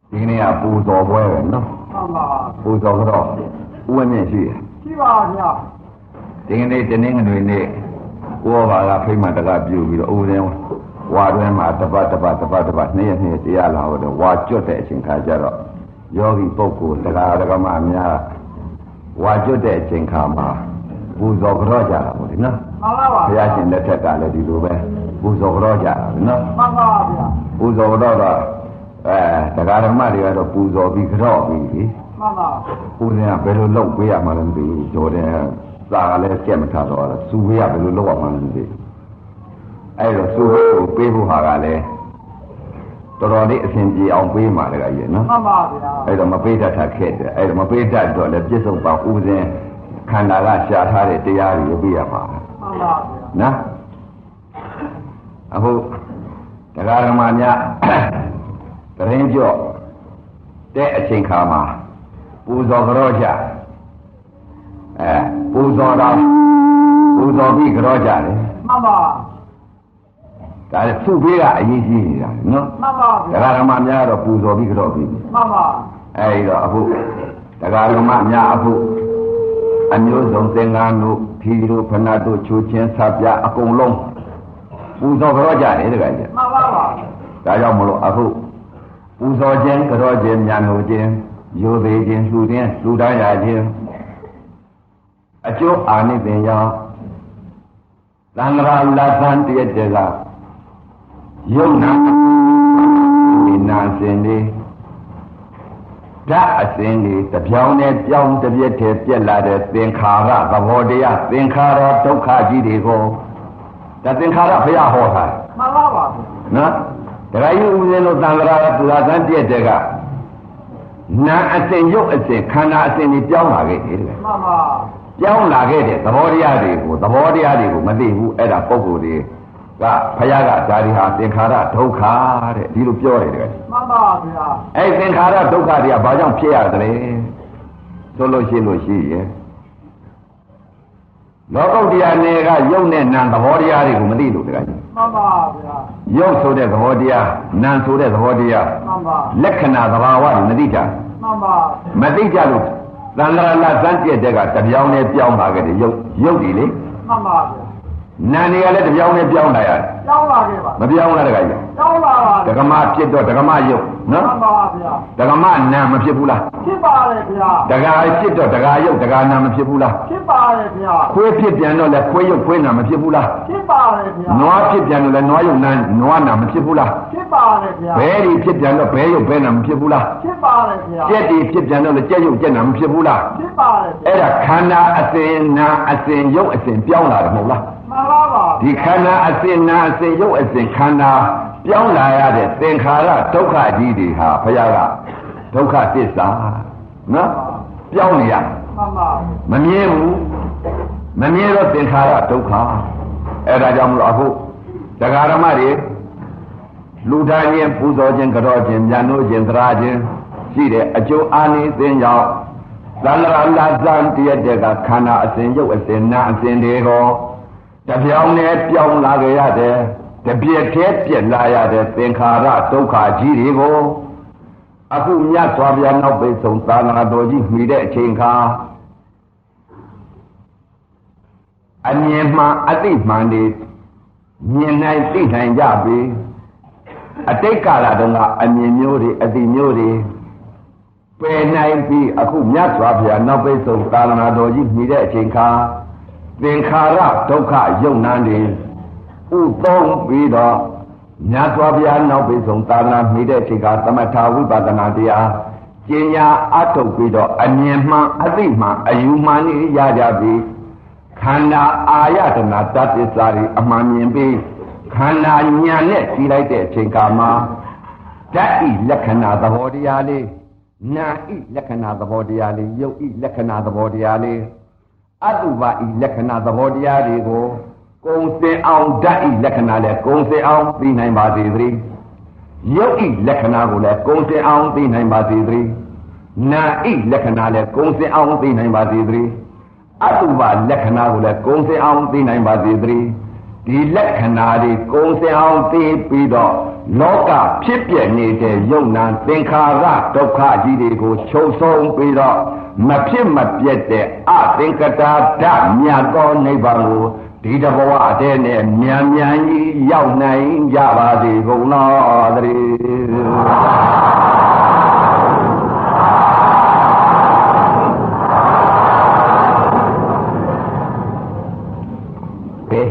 ဒီနေ့ကပူဇော်ပွဲပဲနော်ဟုတ်ပါပူဇော်တော့ဥဝင်းမြင့်ရှိတယ်ရှိပါဗျာဒီနေ့တနင်္ဂနွေနေ့ကိုယ်ဘာကဖိမတကပြုပြီးတော့ဥဒင်းဝါတွင်းမှာတပတ်နှစ်ရက်တရားလာတော့ဝါကျွတ်တဲ့အချိန်ခါကျတော့ယောဂီပုဂ္ဂိုလ်တရားဓမ္မအများဝါကျွတ်တဲ့အချိန်ခါမှာပူဇော်ကြောကြတာပေါ့ဒီနော်မှန်ပါပါဘုရားရှင်လက်ထက်ကလည်းဒီလိုပဲပူဇော်ကြောကြတာနော်မှန်ပါဗျာပူဇော်တော့တရားဓမ္မတွေကတော့ပူဇော်ပြီးကြော့ပြီးပြီမှန်ပါပူဇော်ကဘယ်လိုလုပ်ပေးရမှလည်းမသိဘူးဂျော်တယ်သာကလည်းကြက်မထတော့စူဝေးကဘယ်လိုလုပ်ရမှလည်းမသိအဲ့တော့စူဝေးကိုပေးဖို့ဟာကလည်းတော်တော်လေးအဆင်ပြေအောင်ပေးမှလည်းကြီးနော်မှန်ပါဗျာအဲ့တော့မပေးတတ်တာခက်တယ်အဲ့တော့မပေးတတ်တော့လည်းပြစ္ဆုတ်ပါဥပဇင်းခန္ဓာကရှာထားတဲ့တရားတွေပေးရမှာမှန်ပါဗျာနော်အခုတရားဓမ္မများတရင်ကြော့တဲ့အချိန်ခါမှာပူဇော်ကြောကြပူဇော်ပြီးကြောကြတယ်မှန်ပါဒါလည်းသူ့ဘေးကအရေးကြီးနေတာနော်မှန်ပါဗျာတရားဓမ္မများတော့ပူဇော်ပြီးကြောပြီးမှန်ပါအဲဒီတော့အခုတရားဓမ္မများအခုအမျိုးစုံသင်္ကန်းတို့ဖြီတို့ဖဏတို့ချိုးချင်းဆပ်ပြအကုန်လုံးပူဇော်ကြောကြတယ်တကယ်ကြီးမှန်ပါပါဒါကြောင့်မလို့အခုပူဇော်ခြင်းကြောခြင်းညာလို့ခြင်းရိုသေခြင်းလှူခြင်းလှူဒါန်းရခြင်းအကျိုးအာနိသင်ကြောင့်သံဃာလသံတည့်တဲ့ကယုံနာဒီနာစင်လေးဓာတ်အစင်းလေးတစ်ပြောင်းနဲ့ပြောင်းတစ်ပြက်တည်းပြက်လာတဲ့သင်္ခါရသဘောတရားသင်္ခါရဒုက္ခကြီးတွေကိုဒါသင်္ခါရဘုရားဟောတာမှန်ပါပါနော်တရားယူဦးဇင်းတို့သံဃာရသူသာသံတည့်တဲ့ကနာအစင်ရုပ်အစင်ခန္ဓာအစင်ကြီးပြောင်းလာခဲ့တယ်မှန်ပါပြောင်းလာခဲ့တဲ့သဘောတရားတွေကိုမသိဘူးအဲ့ဒါပုဂ္ဂိုလ်တွေကဘုရားကဒါတွေဟာသင်္ခါရဒုက္ခတဲ့ဒီလိုပြောတယ်တဲ့မှန်ပါဗျာအဲ့သင်္ခါရဒုက္ခတွေကဘာကြောင့်ဖြစ်ရသလဲဆိုလို့ရှိရင်လောကုတ္တရာနယ်ကယုတ်နဲ့နံသဘောတရားတွေကိုမသိလို့တကယ်မှန်ပါဗျာယုတ်ဆိုတဲ့သဘောတရားနံဆိုတဲ့သဘောတရားမှန်ပါလက္ခဏာသဘာဝတွေမသိကြမှန်ပါမသိကြလို့သံဃာလသံကျက်တဲ့ကတပြောင်းနဲ့ပြောင်းလာခဲ့တယ်ယုတ်ဒီလေမှန်ပါဗျာနာနေရလည်းတပြောင်းနဲ့ပြောင်းလာရတယ်ပြောင်းလာခဲ့ပါမပြောင်းလာတကယ်ကြီးပြောင်းလာပါဒကမဖြစ်တော့ဒကမယုတ်နော်မှန်ပါဗျာဒကမနာမဖြစ်ဘူးလားဖြစ်ပါတယ်ဗျာဒကာဖြစ်တော့ဒကာယုတ်ဒကာနာမဖြစ်ဘူးလားဖြစ်ပါတယ်ဗျာခွေးဖြစ်ပြန်တော့လည်းခွေးယုတ်ခွေးနာမဖြစ်ဘူးလားဖြစ်ပါတယ်ဗျာနွားဖြစ်ပြန်တော့လည်းနွားယုတ်နွားနာမဖြစ်ဘူးလားဖြစ်ပါတယ်ဗျာဘဲဒီဖြစ်ပြန်တော့ဘဲယုတ်ဘဲနာမဖြစ်ဘူးလားဖြစ်ပါတယ်ဗျာကြက်ဒီဖြစ်ပြန်တော့လည်းကြက်ယုတ်ကြက်နာမဖြစ်ဘူးလားဖြစ်ပါတယ်ဗျာအဲ့ဒါခန္ဓာအစဉ်နာအစဉ်ယုတ်အစဉ်ပြောင်းလာတယ်မဟုတ်လားမှန်ပါပါဒီခန္ဓာအစဉ်နာအစဉ်ယုတ်အစဉ်ခန္ဓာပြောင်းလာရတဲ့သင်္ခါရဒုက္ခကြီးတွေဟာဘုရားကဒုက္ခသစ္စာနော်ပြောင်းနေရမှန်ပါမမြဲဘူးမမြဲတော့သင်္ခါရဒုက္ခအဲ့ဒါကြောင့်မလို့အခုတရားဓမ္မတွေလူသားချင်းပူဇော်ခြင်းကြောခြင်းဉာဏ်တို့ခြင်းသရာခြင်းရှိတဲ့အကျိုးအာနိသင်ကြောင့်သံဃာလာဇံတည့်တဲ့ကခန္ဓာအစဉ်ယုတ်အစဉ်နာအစဉ်တွေကိုတပြောင်းနဲ့ပြောင်းလာကြရတယ်တပြည့်တည်းပြက်လာရတဲ့သင်္ခါရဒုက္ခကြီးတွေကိုအခုမြတ်စွာဘုရားနောက်ပိတ်ဆုံးသာသနာတော်ကြီးမှီတဲ့အချိန်ခါအမြင်မှန်အသိမှန်တွေမြင်နိုင်သိနိုင်ကြပြီအတိတ်ကာလတုန်းကအမြင်မျိုးတွေအသိမျိုးတွေပယ်နိုင်ပြီအခုမြတ်စွာဘုရားနောက်ပိတ်ဆုံးသာသနာတော်ကြီးမှီတဲ့အချိန်ခါသင်္ခါရဒုက္ခယုံနာတွေဥသုံးပြီးတော့မြတ်စွာဘုရားနောက်ပိတ်ဆုံးသာသနာမိတဲ့ချိန်ကသမထဝိပဿနာတရားကျင့်ညာအထုတ်ပြီးတော့အမြင်မှန်အသိမှန်အယူမှန်ကြီးရကြပြီခန္ဓာအာယတနာတသစ္စာတွေအမှန်မြင်ပြီးခန္ဓာဉာဏ်နဲ့ကြည့်လိုက်တဲ့အချိန်ကမှာဓာတ်ဤလက္ခဏာသဘောတရားလေးနာဤလက္ခဏာသဘောတရားလေးယုတ်ဤလက္ခဏာသဘောတရားလေးအတုပဤလက္ခဏာသဘောတရားတွေကိုကုံစင်အောင်ဓာတ်ဤလက္ခဏာလဲကုံစင်အောင်သိနိုင်ပါစေသတည်းယုတ်ဤလက္ခဏာကိုလဲကုံစင်အောင်သိနိုင်ပါစေသတည်းနာဤလက္ခဏာလဲကုံစင်အောင်သိနိုင်ပါစေသတည်းအတုပလက္ခဏာကိုလဲကုံစင်အောင်သိနိုင်ပါစေသတည်းဒီလက္ခဏာတွေကိုယ်စင်အောင်သိပြီးတော့လောကဖြစ်ပြနေတဲ့ယုံနာသင်္ခါရဒုက္ခကြီးတွေကိုချုပ်ဆုံးပြီးတော့မဖြစ်မပြတ်တဲ့အသင်္ကတာဓာတ်မြတ်သောနိဗ္ဗာန်ကိုဒီတဘဝတည်းနဲ့မြန်မြန်ကြီးရောက်နိုင်ကြပါစေကုန်တော်တည်း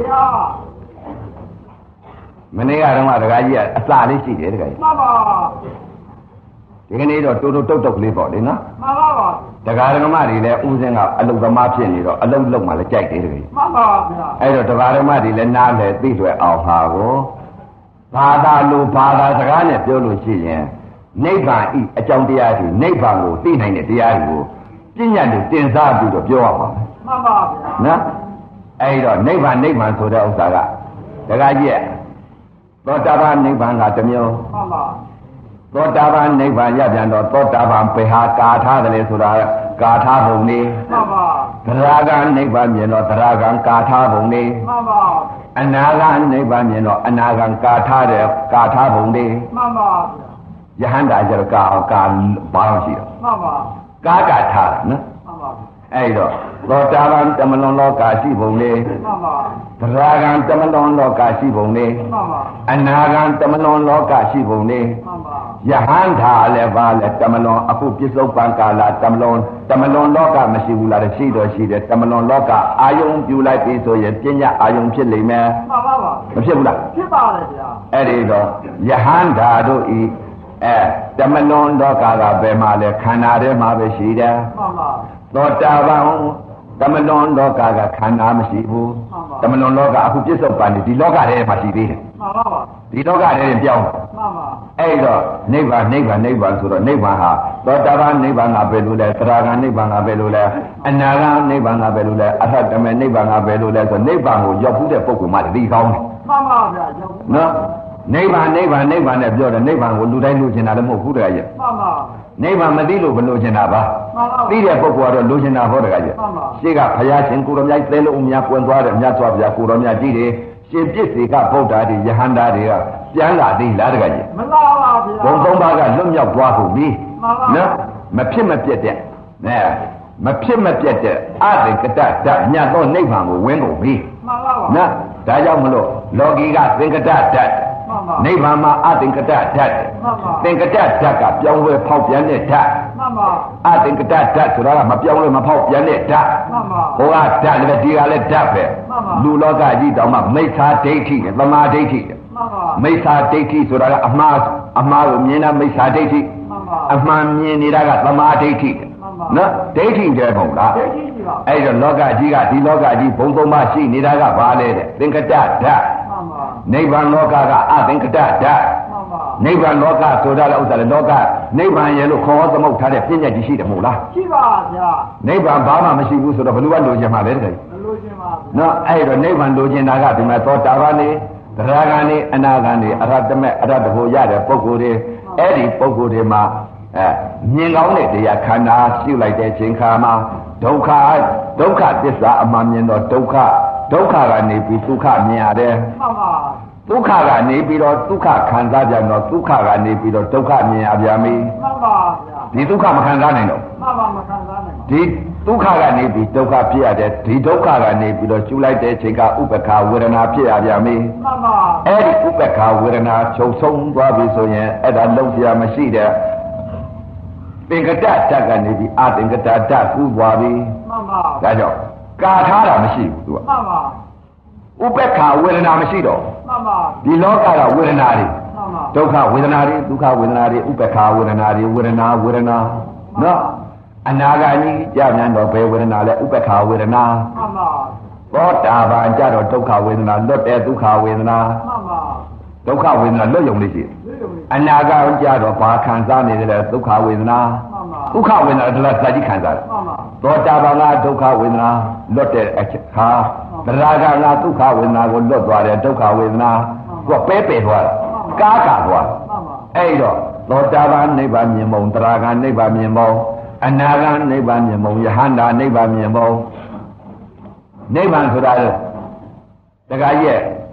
မနေ့ကတော့ဒကာကြီးကအစာလေးရှိတယ်ဒကာကြီးမှန်ပါဒီကနေ့တော့တိုးတိုးတုတ်တုတ်ကလေးပေါ့လေနော်မှန်ပါပါဒကာဒကမတွေလည်းဦးစင်းကအလုတ်သမားဖြစ်နေတော့အလုတ်မှလည်းကြိုက်တယ်တကယ်မှန်ပါဗျာအဲ့တော့ဒကာဒကမတွေလည်းနားလည်းသိတွေ့အောင်ဟာကိုဘာသာလိုဘာသာစကားနဲ့ပြောလို့ရှိရင်နိဗ္ဗာန်ဤအကြောင်းတရားတွေနိဗ္ဗာန်ကိုသိနိုင်တဲ့တရားတွေကိုပြဉ္ညာတွေတင်စားပြီးတော့ပြောရပါမယ်မှန်ပါဗျာနော်အဲ့တော့နိဗ္ဗာန်ဆိုတဲ့ဥစ္စာကဒကာကြီးရဲ့သောတာပန်နိဗ္ဗာန်ကတစ်မျိုးမှန်ပါသောတာပန်နိဗ္ဗာန်ရပြန်တော့သောတာပန်ပေဟာကာထားတယ်ဆိုတာကာထားပုံနေမှန်ပါသရဂံနိဗ္ဗာန်မြင်တော့သရဂံကာထားပုံနေမှန်ပါအနာဂံနိဗ္ဗာန်မြင်တော့အနာဂံကာထားတယ်ကာထားပုံနေမှန်ပါယဟန္တာကျတော့ကာဘာလို့ရှိတော့မှန်ပါကာထားတယ်နော်မှန်ပါအဲ့တော့သောတာပန်တမလွန်လောကရှိပုံနေမှန်ပါသရဂံတမလွန်လောကရှိပုံနေမှန်ပါအနာဂံတမလွန်လောကရှိပုံနေမှန်ပါယဟန္တာလည်းပါလဲတမလွန်အခုပြစ္ဆုတ်ပံကာလတမလွန်လောကမရှိဘူးလားရှိတော့ရှိတယ်တမလွန်လောကအာယုံပြူလိုက်ပြီဆိုရင်ပညာအာယုံဖြစ်လိမ့်မယ်မှန်ပါပါမဖြစ်ဘူးလားဖြစ်ပါတယ်ဗျာအဲ့ဒီတော့ယဟန္တာတို့ဤတမလွန်လောကကဘယ်မှာလဲခန္ဓာထဲမှာပဲရှိတယ်မှန်ပါသောတာပန်တမလွန်လောကကခန္ဓာမရှိဘူးတမလွန်လောကအခုပြစ္ဆုတ်ပံဒီလောကထဲမှာရှိသေးတယ်မှန်ပါပါဒီလောကထဲပြောင်းမှန်ပါအဲ့တော့နိဗ္ဗာန်ဆိုတော့နိဗ္ဗာန်ဟာသောတာပန်နိဗ္ဗာန်ကပဲလို့လဲသရဂံနိဗ္ဗာန်ကပဲလို့လဲအနာဂံနိဗ္ဗာန်ကပဲလို့လဲအထတမေနိဗ္ဗာန်ကပဲလို့လဲဆိုနိဗ္ဗာန်ကိုရောက်ဘူးတဲ့ပုဂ္ဂိုလ်မှတည်းကောင်းတယ်မှန်ပါဗျာရောက်ဘူးနော်နိဗ္ဗာန်နဲ့ပြောတယ်နိဗ္ဗာန်ကိုလူတိုင်းလိုချင်တာလည်းမဟုတ်ဘူးတကယ်ကြီးမှန်ပါနိဗ္ဗာန်မသိလို့မလိုချင်တာပါသိတဲ့ပုဂ္ဂိုလ်ကတော့လိုချင်တာဟောတကယ်ကြီးရှေ့ကဘုရားရှင်ကိုရောမြတ်သဲလုံးအများပွင့်သွားတယ်မြတ်စွာဘုရားကိုရောမြတ်ကြည့်တယ်ရှင်ပြစ်စေကဗုဒ္ဓတွေယဟန္တာတွေကပြန်လာသေးလားတကယ်ကြီးမလာပါဗျာဘုံသုံးပါးကလွတ်မြောက်သွားကုန်ပြီနော်မဖြစ်မပြတ်တဲ့မဖြစ်မပြတ်တဲ့အတေကတဓာတ်မြတ်သောနိဗ္ဗာန်ကိုဝင်ကုန်ပြီမှန်ပါပါနော်ဒါကြောင့်မလို့လောကီကသင်္ကတဓာတ်နိဗ္ဗာန်မှာအသင်္ကတဓာတ်သင်္ကတဓာတ်ကပြောင်းလဲဖောက်ပြန်တဲ့ဓာတ်မှန်ပါအသင်္ကတဓာတ်ဆိုတာကမပြောင်းလဲမဖောက်ပြန်တဲ့ဓာတ်မှန်ပါဟိုကဓာတ်လည်းဒီကလည်းဓာတ်ပဲလူလောကကြီးတောင်မှမိစ္ဆာဒိဋ္ဌိနဲ့သမာဓိဋ္ဌိမိစ္ဆာဒိဋ္ဌိဆိုတာကအမှားကိုမြင်တာမိစ္ဆာဒိဋ္ဌိအမှန်မြင်နေတာကသမာဓိဋ္ဌိနော်ဒိဋ္ဌိကျဲပုံလားဒိဋ္ဌိပါအဲ့တော့လောကကြီးကဒီလောကကြီးဘုံသုံးပါးရှိနေတာကဘာလဲတဲ့သင်္ကတဓာတ်နိဗ္ဗာန်လောကကအသင်္ကတဓာတ်နိဗ္ဗာန်လောကဆိုတာလည်းဥစ္စာလည်းလောကနိဗ္ဗာန်ရဲ့လို့ခေါ်သမုတ်ထားတဲ့ပြဉ္ညာကြီးရှိတယ်မဟုတ်လားရှိပါဗျာနိဗ္ဗာန်ဘာမှမရှိဘူးဆိုတော့ဘယ်လိုကလိုချင်မှာလဲတကယ်မလိုချင်ပါဘူးနော်အဲ့တော့နိဗ္ဗာန်လိုချင်တာကဒီမှာသောတာပန်နေသရဂံနေအနာဂံနေအရဟတမေအရဟတဖို့ရတဲ့ပုဂ္ဂိုလ်တွေအဲ့ဒီပုဂ္ဂိုလ်တွေမှာမြင်ကောင်းတဲ့တရားခန္ဓာရှိလိုက်တဲ့ချိန်ခါမှာဒုက္ခသစ္စာအမှန်မြင်တော့ဒုက္ခကနေပြီးဒုက္ခမြင်ရတယ်မှန်ပါဒုက္ခကနေပြီးတော့ဒုက္ခခံစားကြတော့ဒုက္ခကနေပြီးတော့ဒုက္ခမြင်ရပြန်ပြီမှန်ပါဗျာဒီဒုက္ခမခံစားနိုင်တော့မှန်ပါမခံစားနိုင်ဒီဒုက္ခကနေပြီးဒုက္ခဖြစ်ရတဲ့ဒီဒုက္ခကနေပြီးတော့ကျူလိုက်တဲ့အချိန်ကဥပ္ပခာဝေဒနာဖြစ်ရပြန်ပြီမှန်ပါအဲ့ဒီဥပ္ပခာဝေဒနာချုပ်ဆုံးသွားပြီဆိုရင်အဲ့ဒါလုံးပြမရှိတဲ့သင်္ကတဓာတ်ကနေပြီးအသင်္ကတဓာတ်ကူးသွားပြီမှန်ပါဒါကြောင့်ကာထားတာမရှိဘူးသူကမှန်ပါဥပ္ပခာဝေဒနာမရှိတော့မှန်ပါဒီလောကကဝေဒနာတွေမှန်ပါဒုက္ခဝေဒနာတွေဒုက္ခဝေဒနာတွေဥပ္ပခာဝေဒနာတွေဝေဒနာနော်အနာဂါကြီးကြပြန်တော့ဘယ်ဝေဒနာလဲဥပ္ပခာဝေဒနာမှန်ပါသောတာပန်ကြတော့ဒုက္ခဝေဒနာလွတ်တဲ့ဒုက္ခဝေဒနာမှန်ပါဒုက္ခဝေဒနာလွတ်ယုံလေးရှိအနာဂါကြတော့ဘာခံစားနေတယ်လဲဒုက္ခဝေဒနာဒုက္ခဝေဒနာတလားစာကြည့်ခံစားတယ်သောတာပန်ကဒုက္ခဝေဒနာလွတ်တဲ့အခါသရဂံကဒုက္ခဝေဒနာကိုလွတ်သွားတယ်ဒုက္ခဝေဒနာကပဲသွားတယ်ကားသွားအဲ့တော့သောတာပန်နိဗ္ဗာန်မြင်ပုံသရဂံနိဗ္ဗာန်မြင်ပုံအနာဂံနိဗ္ဗာန်မြင်ပုံယဟန္တာနိဗ္ဗာန်မြင်ပုံနိဗ္ဗာန်ဆိုတာတခါကြီးတ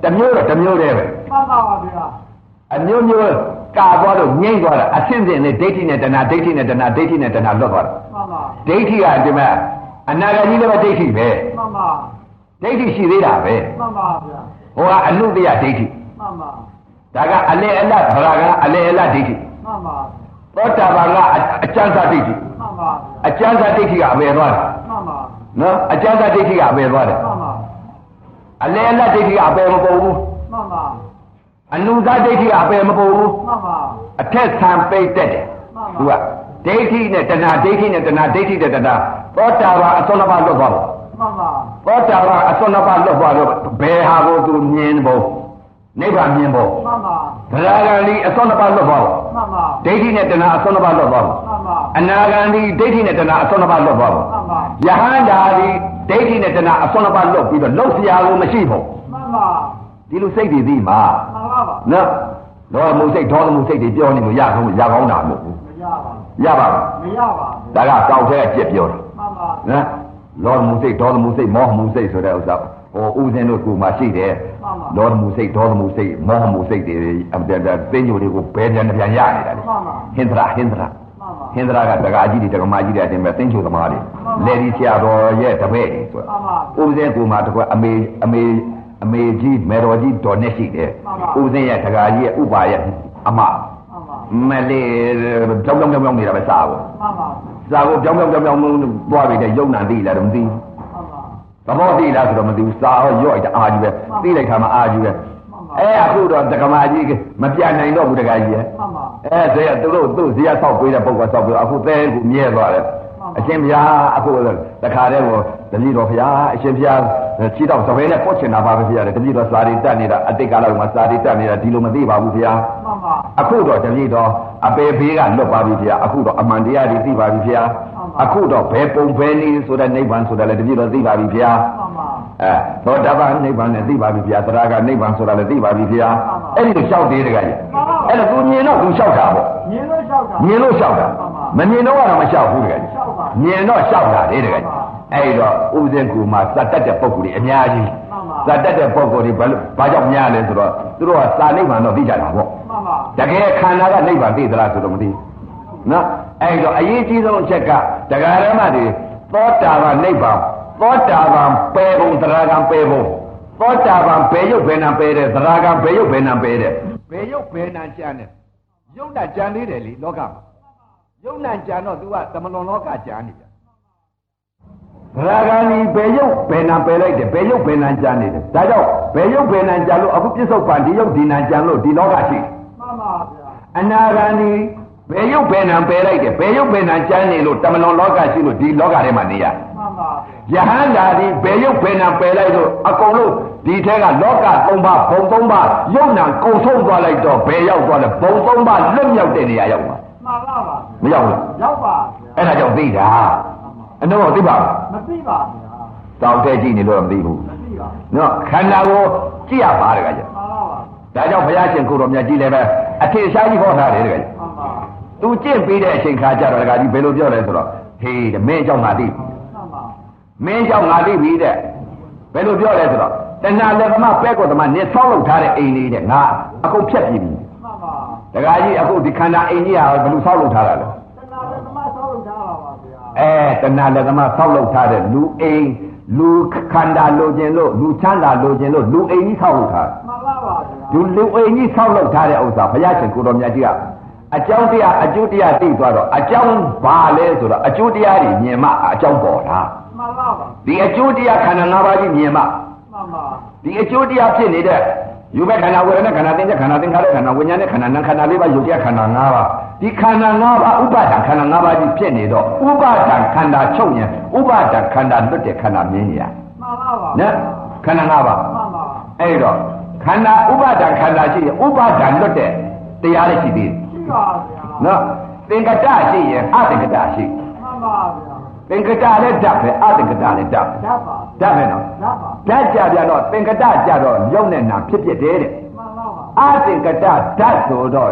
တမျိုးတော့တမျိုးတည်းပဲမှန်ပါဗျာအမျိုးမျိုးကာသွားလို့ငြိမ့်သွားတာအဆင့်ဆင့်နဲ့ဒိဋ္ဌိနဲ့တဏှာဒိဋ္ဌိနဲ့တဏှာဒိဋ္ဌိနဲ့တဏှာလွတ်သွားတာမှန်ပါဒိဋ္ဌိကဒီမှာအနာဂတ်ကြီးလည်းပဲဒိဋ္ဌိပဲမှန်ပါဒိဋ္ဌိရှိသေးတာပဲမှန်ပါဗျာဟိုကအနုတ္တယဒိဋ္ဌိမှန်ပါဒါကအလေအလတ်ဗရာကအလေအလတ်ဒိဋ္ဌိမှန်ပါသောတာပန်ကအကျဉ်းစာဒိဋ္ဌိမှန်ပါအကျဉ်းစာဒိဋ္ဌိကအပယ်သွားတယ်မှန်ပါနော်အကျဉ်းစာဒိဋ္ဌိကအပယ်သွားတယ်မှန်ပါအလေအလတ်ဒိဋ္ဌိကအပယ်မပေါ်ဘူးမှန်ပါအနုဇဒိဋ္ဌိကအပယ်မပေါ်ဘူးမှန်ပါအထက်ဆံပိတ်တက်တယ်သူကဒိဋ္ဌိနဲ့တဏှာဒိဋ္ဌိနဲ့တဏှာဒိဋ္ဌိနဲ့တဏှာသောတာပန်အစွန်းနှစ်ပါးလွတ်သွားတယ်မှန်ပါသောတာပန်အစွန်းနှစ်ပါးလွတ်သွားတော့ဘယ်ဟာကိုသူမြင်ဖို့နိဗ္ဗာန်မြင်ဖို့မှန်ပါသရဂံဒီအစွန်းနှစ်ပါးလွတ်သွားတော့မှန်ပါဒိဋ္ဌိနဲ့တဏှာအစွန်းနှစ်ပါးလွတ်သွားတော့မှန်ပါအနာဂံဒီဒိဋ္ဌိနဲ့တဏှာအစွန်းနှစ်ပါးလွတ်သွားတော့မှန်ပါယဟန္တာဒီဒိဋ္ဌိနဲ့တဏှာအစွန်းနှစ်ပါးလွတ်ပြီးတော့လှုပ်ရှားလို့မရှိဘူးမှန်ပါဒီလိုစိတ်တွေသိမှာမှန်ပါပါနော်တော့မှုစိတ်ဒေါသမှုစိတ်တွေပြောနေလို့ရကောင်းတာမဟုတ်ဘူးမရပါရပါဘူးမရပါဒါကကောက်တဲ့အကျက်ပြောတာမှန်ပါနော်လောမှုစိတ်ဒေါသမှုစိတ်မောဟမှုစိတ်ဆိုတဲ့ဥစ္စာဟိုဥစဉ်တို့ကမှရှိတယ်လောမှုစိတ်ဒေါသမှုစိတ်မောဟမှုစိတ်တွေအပြတ်သိညိုတွေကိုဘယ်ပြန်ပြန်ရနေတာလေမှန်ပါဟင်္ဒရာဟင်္ဒရာမှန်ပါဟင်္ဒရာကတက္ကကြီးတွေတက္ကမကြီးတွေအတင်ပဲသိချိုသမားတွေလေဒီဆရာတော်ရဲ့တပည့်တွေဆိုမှန်ပါဥစဉ်ကမှတကွအမေကြီးမေတော်ကြီးတော်နဲ့ရှိတယ်ဥစဉ်ရဲ့တက္ကကြီးရဲ့ဥပါရဲ့အမမှန်ပါမလေးကြောင်းနေတာပဲစားဖို့မှန်ပါစားဖို့ကြောင်းသွားပြီးတဲ့ယုံနာသိလားတော့မသိဘူးမှန်ပါသဘောသိလားဆိုတော့မသိဘူးစားရော့ရအာကြီးပဲသိလိုက်ခါမှာအာကြီးပဲအခုတော့တက္ကမကြီးမပြနိုင်တော့ဘူးတက္ကကြီးရဲ့မှန်ပါဇေယသူ့ဇေယဆောက်ပေးတဲ့ပုဂ္ဂိုလ်ဆောက်ပြီးအခုသဲကူမြဲသွားတယ်အရှင်ဘုရားအခုတခါတည်းကိုတပည့်တော်ဘုရားအရှင်ဘုရားခြေတော့သဘဲနဲ့ပုတ်ချင်တာပါပဲဘုရားတပည့်တော်စာရီတက်နေတာအတိတ်ကာလမှာစာရီတက်နေတာဒီလိုမသိပါဘူးဘုရားမှန်ပါအခုတော့တပည့်တော်အပေဖေးကလွတ်ပါပြီဘုရားအခုတော့အမှန်တရားတွေသိပါပြီဘုရားအခုတော့ဘယ်ပုံဘယ်နည်းဆိုတဲ့နိဗ္ဗာန်ဆိုတာလည်းတပည့်တော်သိပါပြီဘုရားမှန်ပါသောတာပန်နိဗ္ဗာန်နဲ့သိပါပြီဘုရားသရဂနိဗ္ဗာန်ဆိုတာလည်းသိပါပြီဘုရားအဲ့ဒီလိုလျှောက်သေးတယ်ကကြီးအဲ့ဒါသူမြင်တော့သူလျှောက်တာပေါ့မြင်လို့လျှောက်တာမြင်လို့လျှောက်တာမမြင်တော့ကတော့မလျှောက်ဘူးတကယ်ကြီးမြင်တော့လျှောက်တာလေတကယ်ကြီးအဲ့တော့ဥပဇင်ကူမှာသတ်တတ်တဲ့ပုံကိုယ်ကြီးအများကြီးသတ်တတ်တဲ့ပုံကိုယ်ကြီးဘာကြောင့်များလဲဆိုတော့သူတို့ကသာနိဗ္ဗာန်တော့သိကြတာပေါ့မှန်ပါတကယ်ခန္ဓာကနိဗ္ဗာန်သိသလားဆိုတော့မသိဘူးနော်အဲ့တော့အရေးကြီးဆုံးအချက်ကတရားဓမ္မတွေသောတာပန်နိဗ္ဗာန်သောတာပန်ပယ်ပုံသရဂံပယ်ပုံသောတာပန်ဘယ်ရုပ်ဘယ်နာပယ်တယ်သရဂံဘယ်ရုပ်ဘယ်နာပယ်တယ်ဘယ်ရုပ်ဘယ်နာကြံတယ်ရုပ်နာကြံသေးတယ်လေလောကမှာရုပ်နာကြံတော့ तू ကသမလွန်လောကကြံနေတယ်သရဂံဒီဘယ်ရုပ်ဘယ်နာပယ်လိုက်တယ်ဘယ်ရုပ်ဘယ်နာကြံနေတယ်ဒါကြောင့်ဘယ်ရုပ်ဘယ်နာကြံလို့အခုပြစ္ဆုတ်ပန်ဒီရုပ်ဒီနာကြံလို့ဒီလောကရှိတယ်မှန်ပါဗျာအနာဂံဒီဘယ်ရုပ်ဘယ်နာပယ်လိုက်တယ်ဘယ်ရုပ်ဘယ်နာကြမ်းနေလို့တမလွန်လောကရှိလို့ဒီလောကထဲမှာနေရမှန်ပါယဟန္တာဒီဘယ်ရုပ်ဘယ်နာပယ်လိုက်လို့အကုန်လုံးဒီထဲကလောက၃ပါးဘုံ၃ပါးယုံနာကုံဆုံးသွားလိုက်တော့ဘယ်ရောက်သွားလဲဘုံ၃ပါးလွတ်မြောက်တဲ့နေရာရောက်သွားမှန်ပါပါမရောက်ဘူးရောက်ပါအဲ့ဒါကြောင့်သိတာအနှောသိပါမသိပါဗျာတောင်းတဲ့ကြည့်နေလို့မသိဘူးမသိပါနော်ခန္ဓာကိုကြည့်ရပါတကကြမှန်ပါပါဒါကြောင့်ဘုရားရှင်ကိုတော်မြတ်ကြီးလည်းပဲအထင်ရှားကြီးဟောထားတယ်တကကြမှန်ပါသူကျင့်ပြီးတဲ့အချိန်ခါကျတော့ဒကာကြီးဘယ်လိုပြောလဲဆိုတော့ဟေးတဲ့မင်းเจ้าငါသိမှန်ပါမင်းเจ้าငါသိပြီတဲ့ဘယ်လိုပြောလဲဆိုတော့တဏှာလက်သမားပဲ့ကိုသမားနင်ဆောက်လုပ်ထားတဲ့အိမ်လေးတဲ့ငါအခုဖြတ်ပြီးပြီမှန်ပါဒကာကြီးအခုဒီခန္ဓာအိမ်ကြီးဟာဘယ်လိုဆောက်လုပ်ထားတာလဲတဏှာလည်းသမားဆောက်လုပ်ထားပါပါဗျာတဏှာလက်သမားဆောက်လုပ်ထားတဲ့လူအိမ်လူခန္ဓာလိုချင်လို့လူချမ်းသာလိုချင်လို့လူအိမ်ကြီးဆောက်လုပ်ထားမှန်ပါပါဗျာလူအိမ်ကြီးဆောက်လုပ်ထားတဲ့ဥစ္စာဘုရားရှင်ကိုတော်မြတ်ကြီးကအကြောင်းတရားအကျိုးတရားသိသွားတော့အကြောင်းဘာလဲဆိုတော့အကျိုးတရားတွေမြင်မှအကြောင်းပေါ်တာမှန်ပါပါဒီအကျိုးတရားခန္ဓာ၅ပါးကြီးမြင်မှမှန်ပါဒီအကျိုးတရားဖြစ်နေတဲ့ယူမဲ့ခန္ဓာဝေဒနာခန္ဓာသင်္ကြန်ခန္ဓာသင်္ခါရခန္ဓာဝိညာဉ်နဲ့ခန္ဓာနာခန္ဓာ၄ပါးယုတ်တရားခန္ဓာ၅ပါးဒီခန္ဓာ၅ပါးဥပါဒံခန္ဓာ၅ပါးကြီးဖြစ်နေတော့ဥပါဒံခန္ဓာချုပ်ရင်ဥပါဒံခန္ဓာလွတ်တဲ့ခန္ဓာမြင်ရမှန်ပါပါနော်ခန္ဓာ၅ပါးမှန်ပါအဲ့တော့ခန္ဓာဥပါဒံခန္ဓာရှိရင်ဥပါဒံလွတ်တဲ့တရားလည်းရှိသေးတယ်ရှိပါဗျာနော်သင်္ကတရှိရင်အသင်္ကတရှိမှန်ပါဗျာသင်္ကတလည်းဓာတ်ပဲအသင်္ကတလည်းဓာတ်ဓာတ်ပါဓာတ်ပဲနော်ဓာတ်ပါဓာတ်ကြပြတော့သင်္ကတကြတော့ရုပ်နဲ့နာဖြစ်တဲ့တဲ့မှန်ပါပါအသင်္ကတဓာတ်ဆိုတော့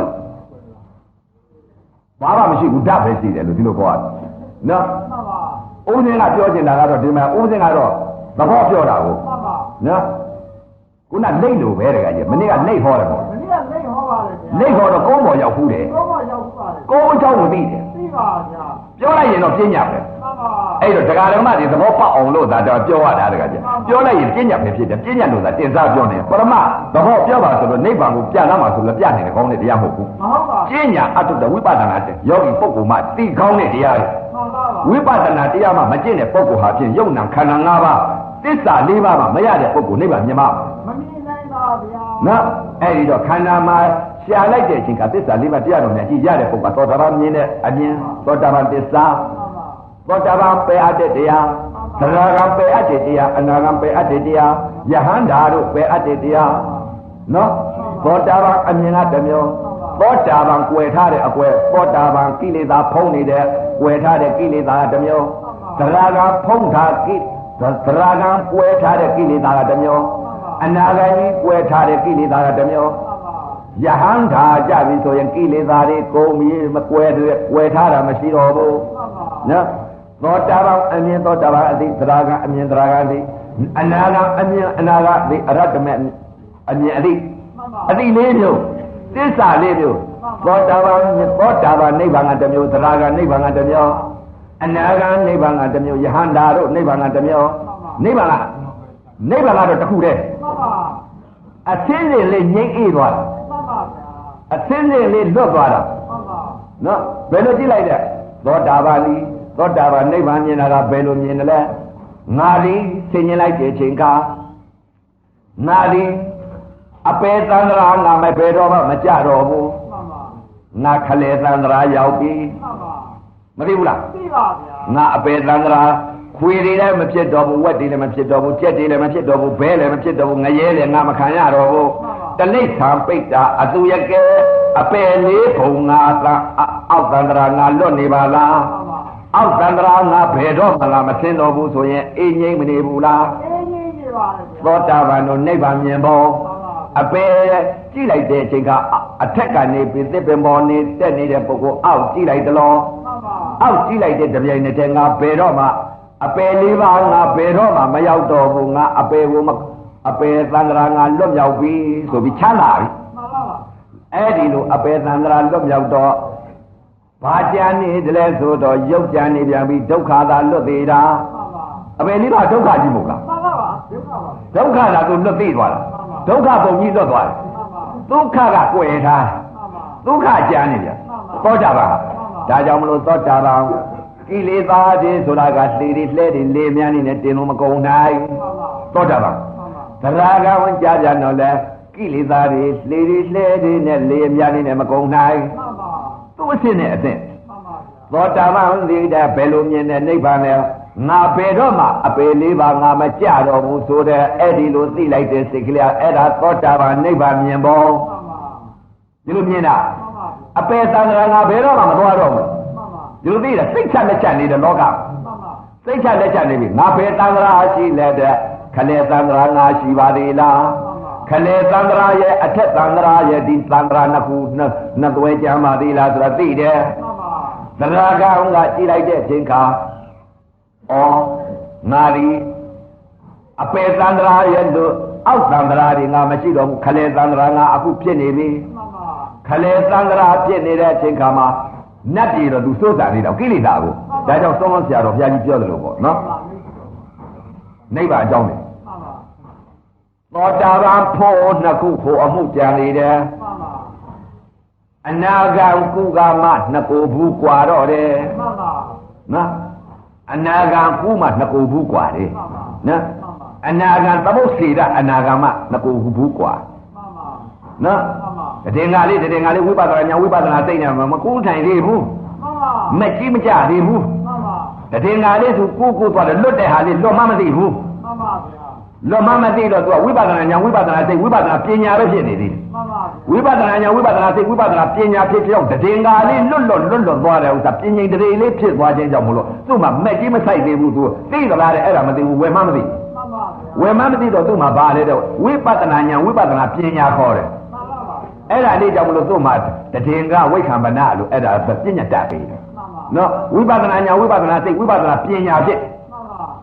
ဘာမှမရှိဘူးဓာတ်ပဲရှိတယ်လို့ဒီလိုပြောရတယ်နော်မှန်ပါဦးစင်းကပြောချင်တာကတော့ဒီမှာဦးစင်းကတော့သဘောပြောတာကိုမှန်ပါနော်ခုနလိတ်လို့ပဲတကကြီးမနေ့ကလိတ်ဟောတယ်ပေါ့မနေ့ကလိတ်ဟောပါလေဗျာလိတ်ဟောတော့ကုန်းပေါ်ရောက်ဘူးတယ်ကောင်းပါရောက်ပါလေကုန်းအကြောင်းကိုသိတယ်သိပါဗျာပြောလိုက်ရင်တော့ပြညာပဲမှန်ပါအဲ့တော့တရားဓမ္မတွေသဘောပေါက်အောင်လို့သာတော့ပြောရတာတကကြီးပြောလိုက်ရင်ပြညာပဲဖြစ်တယ်ပြညာလို့သာတင်စားပြောနေပရမသဘောပြောပါဆိုတော့နိဗ္ဗာန်ကိုပြလာမှာဆိုလို့ပြနေတယ်ကောင်းတဲ့တရားမဟုတ်ဘူးမဟုတ်ပါပြညာအတုတ္တဝိပဿနာတဲ့ယောဂီပုဂ္ဂိုလ်မှသိကောင်းတဲ့တရားတွေမှန်ပါပါဝိပဿနာတရားမှမကျင့်တဲ့ပုဂ္ဂိုလ်ဟာဖြင့်ယုံနာခန္ဓာ၅ပါးသစ္စာ၄ပါးမှမရတဲ့ပုဂ္ဂိုလ်နိဗ္ဗာန်မြင်မှာမမြင်နိုင်ပါဗျာနော်အဲ့ဒီတော့ခန္ဓာမှာရှာလိုက်တဲ့အချိန်ကသစ္စာ၄ပါးတရားတော်နဲ့ကြည့်ရတဲ့ပုဂ္ဂိုလ်သောတာပန်မြင်တဲ့အမြင်သောတာပန်သစ္စာမှန်ပါသောတာပန်ပယ်အပ်တဲ့တရားသရဂံပယ်အပ်တဲ့တရားအနာဂံပယ်အပ်တဲ့တရားယဟန္တာတို့ပယ်အပ်တဲ့တရားနော်သောတာပန်အမြင်ကတစ်မျိုးသောတာပန်ကွယ်ထားတဲ့အကွယ်သောတာပန်ကိလေသာဖုံးနေတဲ့ကွယ်ထားတဲ့ကိလေသာကတစ်မျိုးသရဂံဖုံးထားကိသရဂံကွယ်ထားတဲ့ကိလေသာကတစ်မျိုးအနာဂံကြီးကွယ်ထားတဲ့ကိလေသာကတစ်မျိုးယဟန္တာကြပြီဆိုရင်ကိလေသာတွေကုန်ပြီးမကွယ်တဲ့ကွယ်ထားတာမရှိတော့ဘူးနော်သောတာပန်အမြင်သောတာပန်အသိသရဂံအမြင်သရဂံအသိအနာဂံအမြင်အနာဂံအသိအရတ္တမေအမြင်အသိအသိလေးမျိုးသစ္စာလေးမျိုးသောတာပန်နိဗ္ဗာန်ကတစ်မျိုးသရဂံနိဗ္ဗာန်ကတစ်မျိုးအနာဂံနိဗ္ဗာန်ကတစ်မျိုးယဟန္တာတို့နိဗ္ဗာန်ကတစ်မျိုးနိဗ္ဗာန်ကတော့တစ်ခုတည်းမှန်ပါအသင်းလေးလေးငြိမ့်အေးသွားတာမှန်ပါဗျာအသင်းလေးလေးလွတ်သွားတာမှန်ပါနော်ဘယ်လိုကြည့်လိုက်တဲ့သောတာပန်နိဗ္ဗာန်မြင်တာကဘယ်လိုမြင်တယ်လဲငါဒီဆင်ញင်လိုက်တဲ့အချိန်ကငါဒီအပေသန္တရာငါမဘယ်တော့မှမကြတော့ဘူးမှန်ပါငါခလေသန္တရာရောက်ပြီမှန်ပါမသိဘူးလားသိပါဗျာငါအပေသန္တရာခွေတွေလည်းမဖြစ်တော့ဘူးဝက်တွေလည်းမဖြစ်တော့ဘူးကြက်တွေလည်းမဖြစ်တော့ဘူးဘဲလည်းမဖြစ်တော့ဘူးငရဲလည်းငါမခံရတော့ဘူးတလိษံပိတ်တာအသူရကဲအပေလေးဘုံငါသာအောက်သန္တရာငါလွတ်နေပါလားမှန်ပါအောက်သန္တရာငါဘယ်တော့မှလာမဆင်းတော့ဘူးဆိုရင်အေးငိမ့်မနေဘူးလားအေးကြီးနေပါလေဗျာသောတာပန်တို့နိဗ္ဗာန်မြင်ဖို့အပေကြည့်လိုက်တဲ့အချိန်ကအထက်ကနေပြီးသစ်ပင်ပေါ်နေတက်နေတဲ့ပုဂ္ဂိုလ်အောက်ကြည့်လိုက်တယ်လို့မှန်ပါအောက်ကြည့်လိုက်တဲ့တပြိုင်နက်တည်းငါဘယ်တော့မှအပေလေးပါးငါဘယ်တော့မှမရောက်တော့ဘူးငါအပေကိုအပေသန္တရာငါလွတ်မြောက်ပြီဆိုပြီးချမ်းသာပြီမှန်ပါပါအဲ့ဒီလိုအပေသန္တရာလွတ်မြောက်တော့ဘာကြံနေတယ်လဲဆိုတော့ရုပ်ကြံနေပြန်ပြီးဒုက္ခသာလွတ်သေးတာမှန်ပါအပေလေးပါဒုက္ခကြီးမို့လားမှန်ပါပါဒုက္ခပါဒုက္ခသာသူလွတ်သေးသွားတာဒုက္ခပုံကြီးလွတ်သွားတယ်မှန်ပါဒုက္ခကကွယ်ထားမှန်ပါဒုက္ခကြံနေပြန်သောတာပန်ဒါကြောင့်မလို့သောတာပန်ကိလေသာတွေဆိုတာကလှေတွေလှဲတွေလေမြန်းနေနဲ့တင်လို့မကုန်နိုင်မှန်ပါသောတာပန်မှန်ပါသရဂံဝင်ကြပြန်တော့လေကိလေသာတွေလှေတွေလှဲတွေနဲ့လေမြန်းနေနဲ့မကုန်နိုင်မှန်ပါသူ့အစ်နဲ့အစ်မှန်ပါသောတာပန်သိတဲ့ဘယ်လိုမြင်တဲ့နိဗ္ဗာန်လဲငါဘယ်တော့မှအပေလေးပါငါမကြတော့ဘူးဆိုတဲ့အဲ့ဒီလိုသိလိုက်တဲ့စိတ်ကလေးအဲ့ဒါသောတာပန်နိဗ္ဗာန်မြင်ဖို့မှန်ပါဒီလိုမြင်တာမှန်ပါအပေသံဃာငါဘယ်တော့မှမသွားတော့ဘူးမှန်ပါဒီလိုသိတယ်စိတ်ချလက်ချနေတဲ့လောကမှန်ပါစိတ်ချလက်ချနေပြီငါဘယ်သံဃာရှိလဲတဲ့ခလေသံဃာငါရှိပါသေးလားခလေသံဃာရဲ့အထက်သံဃာရဲ့ဒီသံဃာနှစ်ခုနှစ်သွဲကြမ်းပါသေးလားဆိုတာသိတယ်မှန်ပါသရဂံကကြည့်လိုက်တဲ့အချိန်ခါဩငါဒီအပေသံဃာရဲ့လို့အောက်သံဃာတွေငါမရှိတော့ဘူးခလေသံဃာငါအခုဖြစ်နေပြီမှန်ပါခလေသံဃာဖြစ်နေတဲ့အချိန်ခါမှာနတ်ပြည်တော့သူစိုးစားနေတော့ကိလေသာကိုဒါကြောင့်သုံးလုံးဆရာတော်ဘုရားကြီးပြောတယ်လို့ပေါ့နော်နိဗ္ဗာန်အကြောင်းလေမှန်ပါသောတာပန်ဖို့နှစ်ခုဖို့အမှုကြံနေတယ်မှန်ပါအနာဂံကုကမနှစ်ကိုဘူးกว่าတော့တယ်မှန်ပါနော်အနာဂံကုမနှစ်ကိုဘူးกว่าတယ်မှန်ပါနော်မှန်ပါအနာဂံသမုတ်စေတအနာဂံမနှစ်ကိုဘူးกว่าမှန်ပါနော်မှန်ပါတည်ငါလေးဝိပဿနာညာဝိပဿနာသိနေမှာမကူးထိုင်သေးဘူးမှန်ပါမကြည့်မကြသေးဘူးမှန်ပါတည်ငါလေးသူကိုသွားတယ်လွတ်တဲ့ဟာလေးလွတ်မှမသိဘူးမှန်ပါဗျာလွတ်မှမသိတော့သူကဝိပဿနာညာဝိပဿနာသိဝိပဿနာပညာပဲဖြစ်နေသေးတယ်မှန်ပါဝိပဿနာညာဝိပဿနာသိဝိပဿနာပညာဖြစ်ပြောင်းတည်ငါလေးလွတ်သွားတယ်ဥစ္စာပညာတည်းလေးဖြစ်သွားခြင်းကြောင့်မလို့သူ့မှာမက်ကြီးမဆိုင်သေးဘူးသူသိသလားတဲ့အဲ့ဒါမသိဘူးဝယ်မှမသိမှန်ပါဝယ်မှမသိတော့သူ့မှာဘာလဲတော့ဝိပဿနာညာဝိပဿနာပညာခေါ်တယ်မှန်ပါပါအဲ့ဒါလေးကြောင့်မလို့သူ့မှာတည်ငါဝိခံမနာလို့အဲ့ဒါပညာတတ်ပြီမှန်ပါနော်ဝိပဿနာညာဝိပဿနာသိဝိပဿနာပညာဖြစ်မှန်ပါ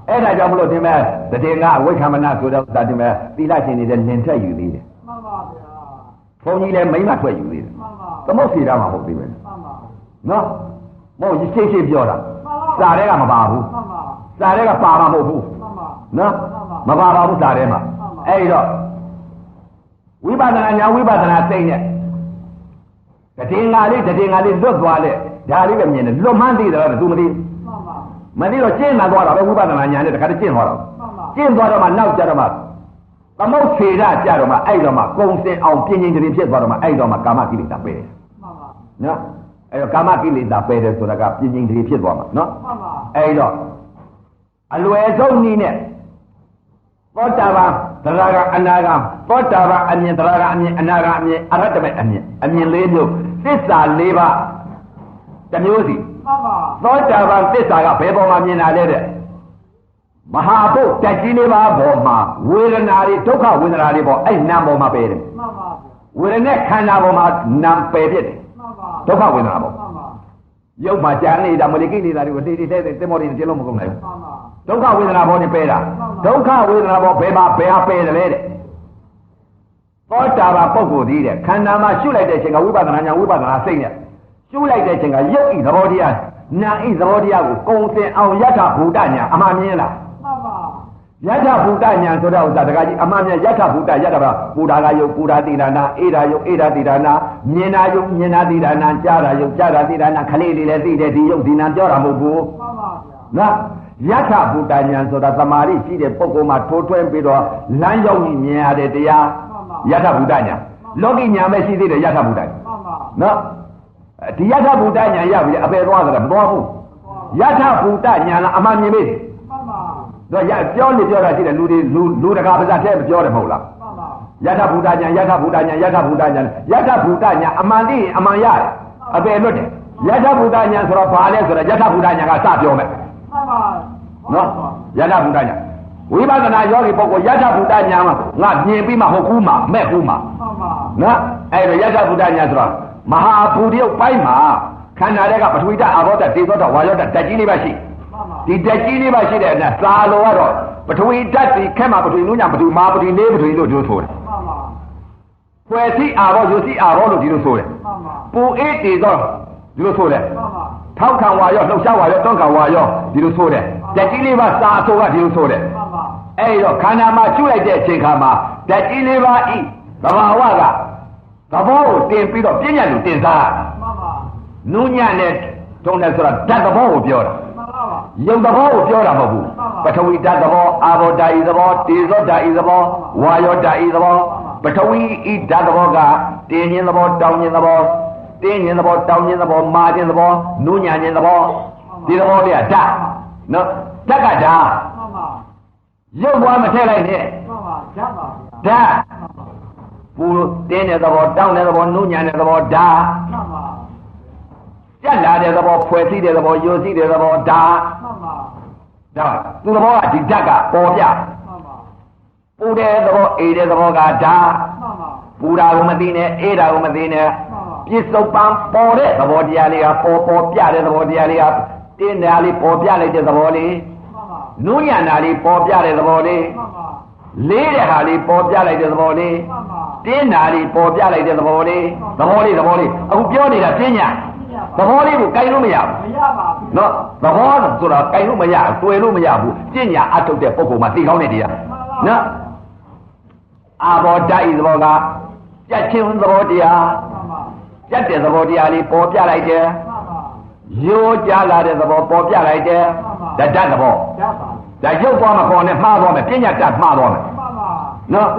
အဲ့ဒါကြောင့်မလို့ဒီမဲ့တတိငါဝိခံမနာဆိုတော့ဒါဒီမဲ့သီလရှင်နေတဲ့လင်ထက်ယူသေးတယ်မှန်ပါဗျာဘုန်းကြီးလည်းမိမထွက်ယူသေးတယ်မှန်ပါသမုတ်စီတာမှာဟုတ်သေးပဲမှန်ပါနော်မဟုတ်ရှိရှိပြောတာစာထဲကမပါဘူးမှန်ပါစာထဲကပါမှာမဟုတ်ဘူးမှန်ပါနော်မပါပါဘူးစာထဲမှာအဲ့တော့ဝိပဿနာညာဝိပဿနာသိတဲ့တတိငါလေးလွတ်သွားတဲ့ဒါလေးပဲမြင်တယ်လွတ်မှန်းသိတယ်တော့ तू မသိမသိတော့ကျင့်လာသွားတာပဲဝိပဿနာညာနဲ့တခါတည်းကျင့်သွားတော့ကျင့်သွားတော့မှနောက်ကြတော့မှသမုတ်ထေရကြတော့မှအဲ့တော့မှကုံစင်အောင်ပြင်းပြင်းပြဖြစ်သွားတော့မှအဲ့တော့မှကာမကိလေသာပယ်တယ်နော်အဲ့တော့ကာမကိလေသာပယ်တယ်ဆိုတာကပြင်းပြင်းပြဖြစ်သွားမှာနော်အဲ့တော့အလွယ်ဆုံးနည်းနဲ့သောတာပန်သရဂံအနာဂံသောတာပန်အမြင်သရဂံအမြင်အနာဂံအမြင်အရဟတမေအမြင်၄မျိုးသစ္စာ၄ပါးတစ်မျိုးစီသောတာပန်သစ္စာကဘယ်ပေါ်မှာမြင်တာလဲတဲ့မဟာဘုတ်တက်ကြီး၄ပါးပေါ်မှာဝေဒနာတွေဒုက္ခဝေဒနာတွေပေါ်အဲ့နာမ်ပေါ်မှာပယ်တယ်ဝေဒနာခန္ဓာပေါ်မှာနာမ်ပယ်ဖြစ်တယ်ဒုက္ခဝေဒနာပေါ်ရုပ်မှာကြံနေတာမလိကိနေတာတွေကိုတေးတဲ့သင်္ဘောတွေကျင်းလို့မကုန်နိုင်ဘူးဒုက္ခဝေဒနာပေါ်နေပယ်တာဒုက္ခဝေဒနာပေါ်ဘယ်ဟာပယ်တယ်လဲတဲ့သောတာပန်ပုဂ္ဂိုလ်ကြီးတဲ့ခန္ဓာမှာရှုလိုက်တဲ့အချိန်ကဝိပဿနာဉာဏ်ဝိပဿနာစိတ်နဲ့ရှုလိုက်တဲ့အချိန်ကရုပ်ဤသဘောတရားနာဤသဘောတရားကိုကုံစင်အောင်ယထာဘူတဉာဏ်အမှန်မြင်လားမှန်ပါယထာဘူတဉာဏ်ဆိုတဲ့ဥစ္စာတကကြီးအမှန်မြင်ယထာဘူတယထာပါပူတာကယုတ်ပူတာတိဒါနာအေဒါယုတ်အေဒါတိဒါနာမြင်တာယုတ်မြင်တာတိဒါနာကြားတာယုတ်ကြားတာတိဒါနာခလေးလေးလည်းသိတယ်ဒီယုတ်ဒီနာပြောတာမဟုတ်ဘူးမှန်ပါဗျာနော်ယထာဘူတဉာဏ်ဆိုတာသမာဓိရှိတဲ့ပုဂ္ဂိုလ်မှာထိုးထွင်းပြီးတော့လမ်းရောက်ပြီးမြင်ရတဲ့တရားယထာဘူတဉာဏ်လောကီဉာဏ်ပဲရှိသေးတယ်ယထာဘူတဉာဏ်နော်ဒီယထာဘူတဉာဏ်ရပြီအပယ်သွားကြတယ်မသွားဘူးယထာဘူတဉာဏ်လားအမှန်မြင်ပြီမှန်ပါတော့ပြောနေပြောတာရှိတယ်လူတကာပါးစားတဲ့မပြောတယ်မဟုတ်လားမှန်ပါယထာဘူတဉာဏ်ယထာဘူတဉာဏ်ယထာဘူတဉာဏ်ယထာဘူတဉာဏ်အမှန်သိရင်အမှန်ရတယ်အပယ်လွတ်တယ်ယထာဘူတဉာဏ်ဆိုတော့ဘာလဲဆိုတော့ယထာဘူတဉာဏ်ကစပြောမယ်မှန်ပါနော်ယထာဘူတဉာဏ်ဝိပဿနာယောဂီပုဂ္ဂိုလ်ယထာဘူတဉာဏ်မှာငါမြင်ပြီးမှဟုတ်ကူးမှာမဲ့ကူးမှာမှန်ပါနော်အဲ့တော့ယထာဘူတဉာဏ်ဆိုတော့မဟာဘူတရုပ်ပိုင်းမှာခန္ဓာတွေကပထဝီဓာတ်အာဘောဓာတ်ဒေသောဓာတ်ဝါယောဓာတ်ဓာတ်ကြီးလေးပါရှိဒီဓာတ်ကြီးလေးပါရှိတဲ့အခါသာလောကတော့ပထဝီဓာတ်ဒီခက်မှာပထဝီနုညံပထဝီမာပထဝီလေးပထဝီလို့ပြောဆိုတယ်ဖွယ်စီအာဘောယုစီအာဘောလို့ဒီလိုဆိုတယ်ပူအေးတေသောဒီလိုဆိုတယ်ထောက်ခံဝါယောလှုပ်ရှားဝါယောတောင်းခံဝါယောဒီလိုဆိုတယ်ဓာတ်ကြီးလေးပါစာအဆိုကဒီလိုဆိုတယ်အဲ့တော့ခန္ဓာမှာကျွလိုက်တဲ့အချိန်ခါမှာဓာတ်ကြီးလေးပါဤသဘာဝကသဘောကိုတင်ပြီးတော့ပြဉ္ညာလူတင်စားနုညံ့နဲ့တုံးတယ်ဆိုတာဓာတ်သဘောကိုပြောတာယုတ်သဘောကိုပြောတာမဟုတ်ဘူးပထဝီဓာတ်သဘောအာဘောဓာတ်ဤသဘောတေဇောဓာတ်ဤသဘောဝါယောဓာတ်ဤသဘောပထဝီဤဓာတ်သဘောကတင်းခြင်းသဘောတောင်းခြင်းသဘောတင်းခြင်းသဘောတောင်းခြင်းသဘောမာခြင်းသဘောနုညံ့ခြင်းသဘောဒီသဘောတွေကဓာတ်နော်ဓာတ်ကဓာတ်ရုပ်ဘွားမထည့်လိုက်နဲ့ဓာတ်ပူတင်းတဲ့သဘောတောင်းတဲ့သဘောနုညံ့တဲ့သဘောဓာတ်ကြက်လာတဲ့သဘောဖွယ်စီးတဲ့သဘောယိုစီးတဲ့သဘောဓာတ်ဒါသူသဘောကဒီဓာတ်ကပေါ်ပြပူတဲ့သဘောအေးတဲ့သဘောကဓာတ်ပူတာကိုမသိနဲ့အေးတာကိုမသိနဲ့ပြစ္ဆုတ်ပံပေါ်တဲ့သဘောတရားလေးကပေါ်ပြတဲ့သဘောတရားလေးကတင်းတာလေးပေါ်ပြလိုက်တဲ့သဘောလေးနုညံ့တာလေးပေါ်ပြတဲ့သဘောလေးလေးတဲ့ဟာလေးပေါ်ပြလိုက်တဲ့သဘောလေးတင်းတာလေးပေါ်ပြလိုက်တဲ့သဘောလေးအခုပြောနေတာပြညာသဘောလေးကိုကြိုင်လို့မရဘူးမရပါဘူးနော်သဘောဆိုတာကြိုင်လို့မရဘူးတွေ့လို့မရဘူးပြညာအထုတ်တဲ့ပုဂ္ဂိုလ်မှာသိကောင်းတဲ့တရားနော်အာဘောဓာတ်ဤသဘောကကြက်ချင်းသဘောတရားကြက်တဲ့သဘောတရားလေးပေါ်ပြလိုက်တယ်ရိုးကြလာတဲ့သဘောပေါ်ပြလိုက်တယ်ဓာတ်သဘောဒါရုပ်သွားမခေါ်နဲ့မှားသွားမယ်ပြညာတတ်မှားသွားမယ်နော်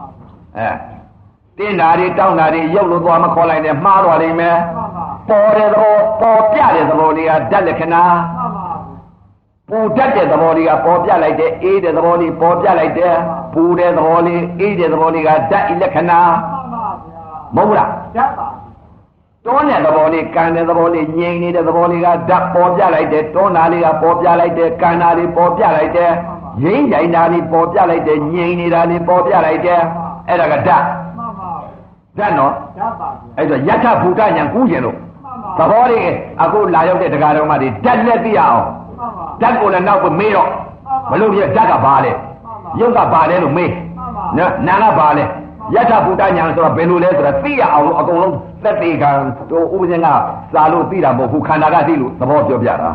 တင်းဓာရီတောင်းဓာရီရုပ်လို့သွားမခေါ်လိုက်နဲ့မှားသွားလိမ့်မယ်ပေါ်တဲ့သဘောပေါ်ပြတဲ့သဘောလေးကဓာတ်လက္ခဏာပူတတ်တဲ့သဘောလေးကပေါ်ပြလိုက်တဲ့အေးတဲ့သဘောလေးပေါ်ပြလိုက်တဲ့ပူတဲ့သဘောလေးအေးတဲ့သဘောလေးကဓာတ်လက္ခဏာမဟုတ်လားဓာတ်ပါတွန်းတဲ့သဘောလေးကန်တဲ့သဘောလေးငြိမ်နေတဲ့သဘောလေးကဓာတ်ပေါ်ပြလိုက်တဲ့တွန်းတာလေးကပေါ်ပြလိုက်တဲ့ကန်တာလေးပေါ်ပြလိုက်တဲ့ရင်းရိုင်တာလေးပေါ်ပြလိုက်တဲ့ငြိမ်နေတာလေးပေါ်ပြလိုက်တဲ့အဲ့ဒါကဓာတ်ဓာတ်နော်ဓာတ်ပါအဲ့တော့ယထာဘူတဉာဏ်ကူးကျင်လို့သဘောလေးအခုလာရောက်တဲ့တရားတော်မှတွေဓာတ်လက်သိရအောင်ဓာတ်ကိုလည်းနောက်ကိုမေးတော့ဘလို့ပြဓာတ်ကဘာလဲရုပ်ကဘာလဲလို့မေးနော်နာကဘာလဲယထာဘုဒ္ဓညာဆိုတော့ဘယ်လိုလဲဆိုတော့သိရအောင်လို့အကုန်လုံးသက်သေကံတို့ဥပဇင်ကစာလို့သိတာမဟုတ်ဘူးခန္ဓာကသိလို့သဘောပြောပြတာ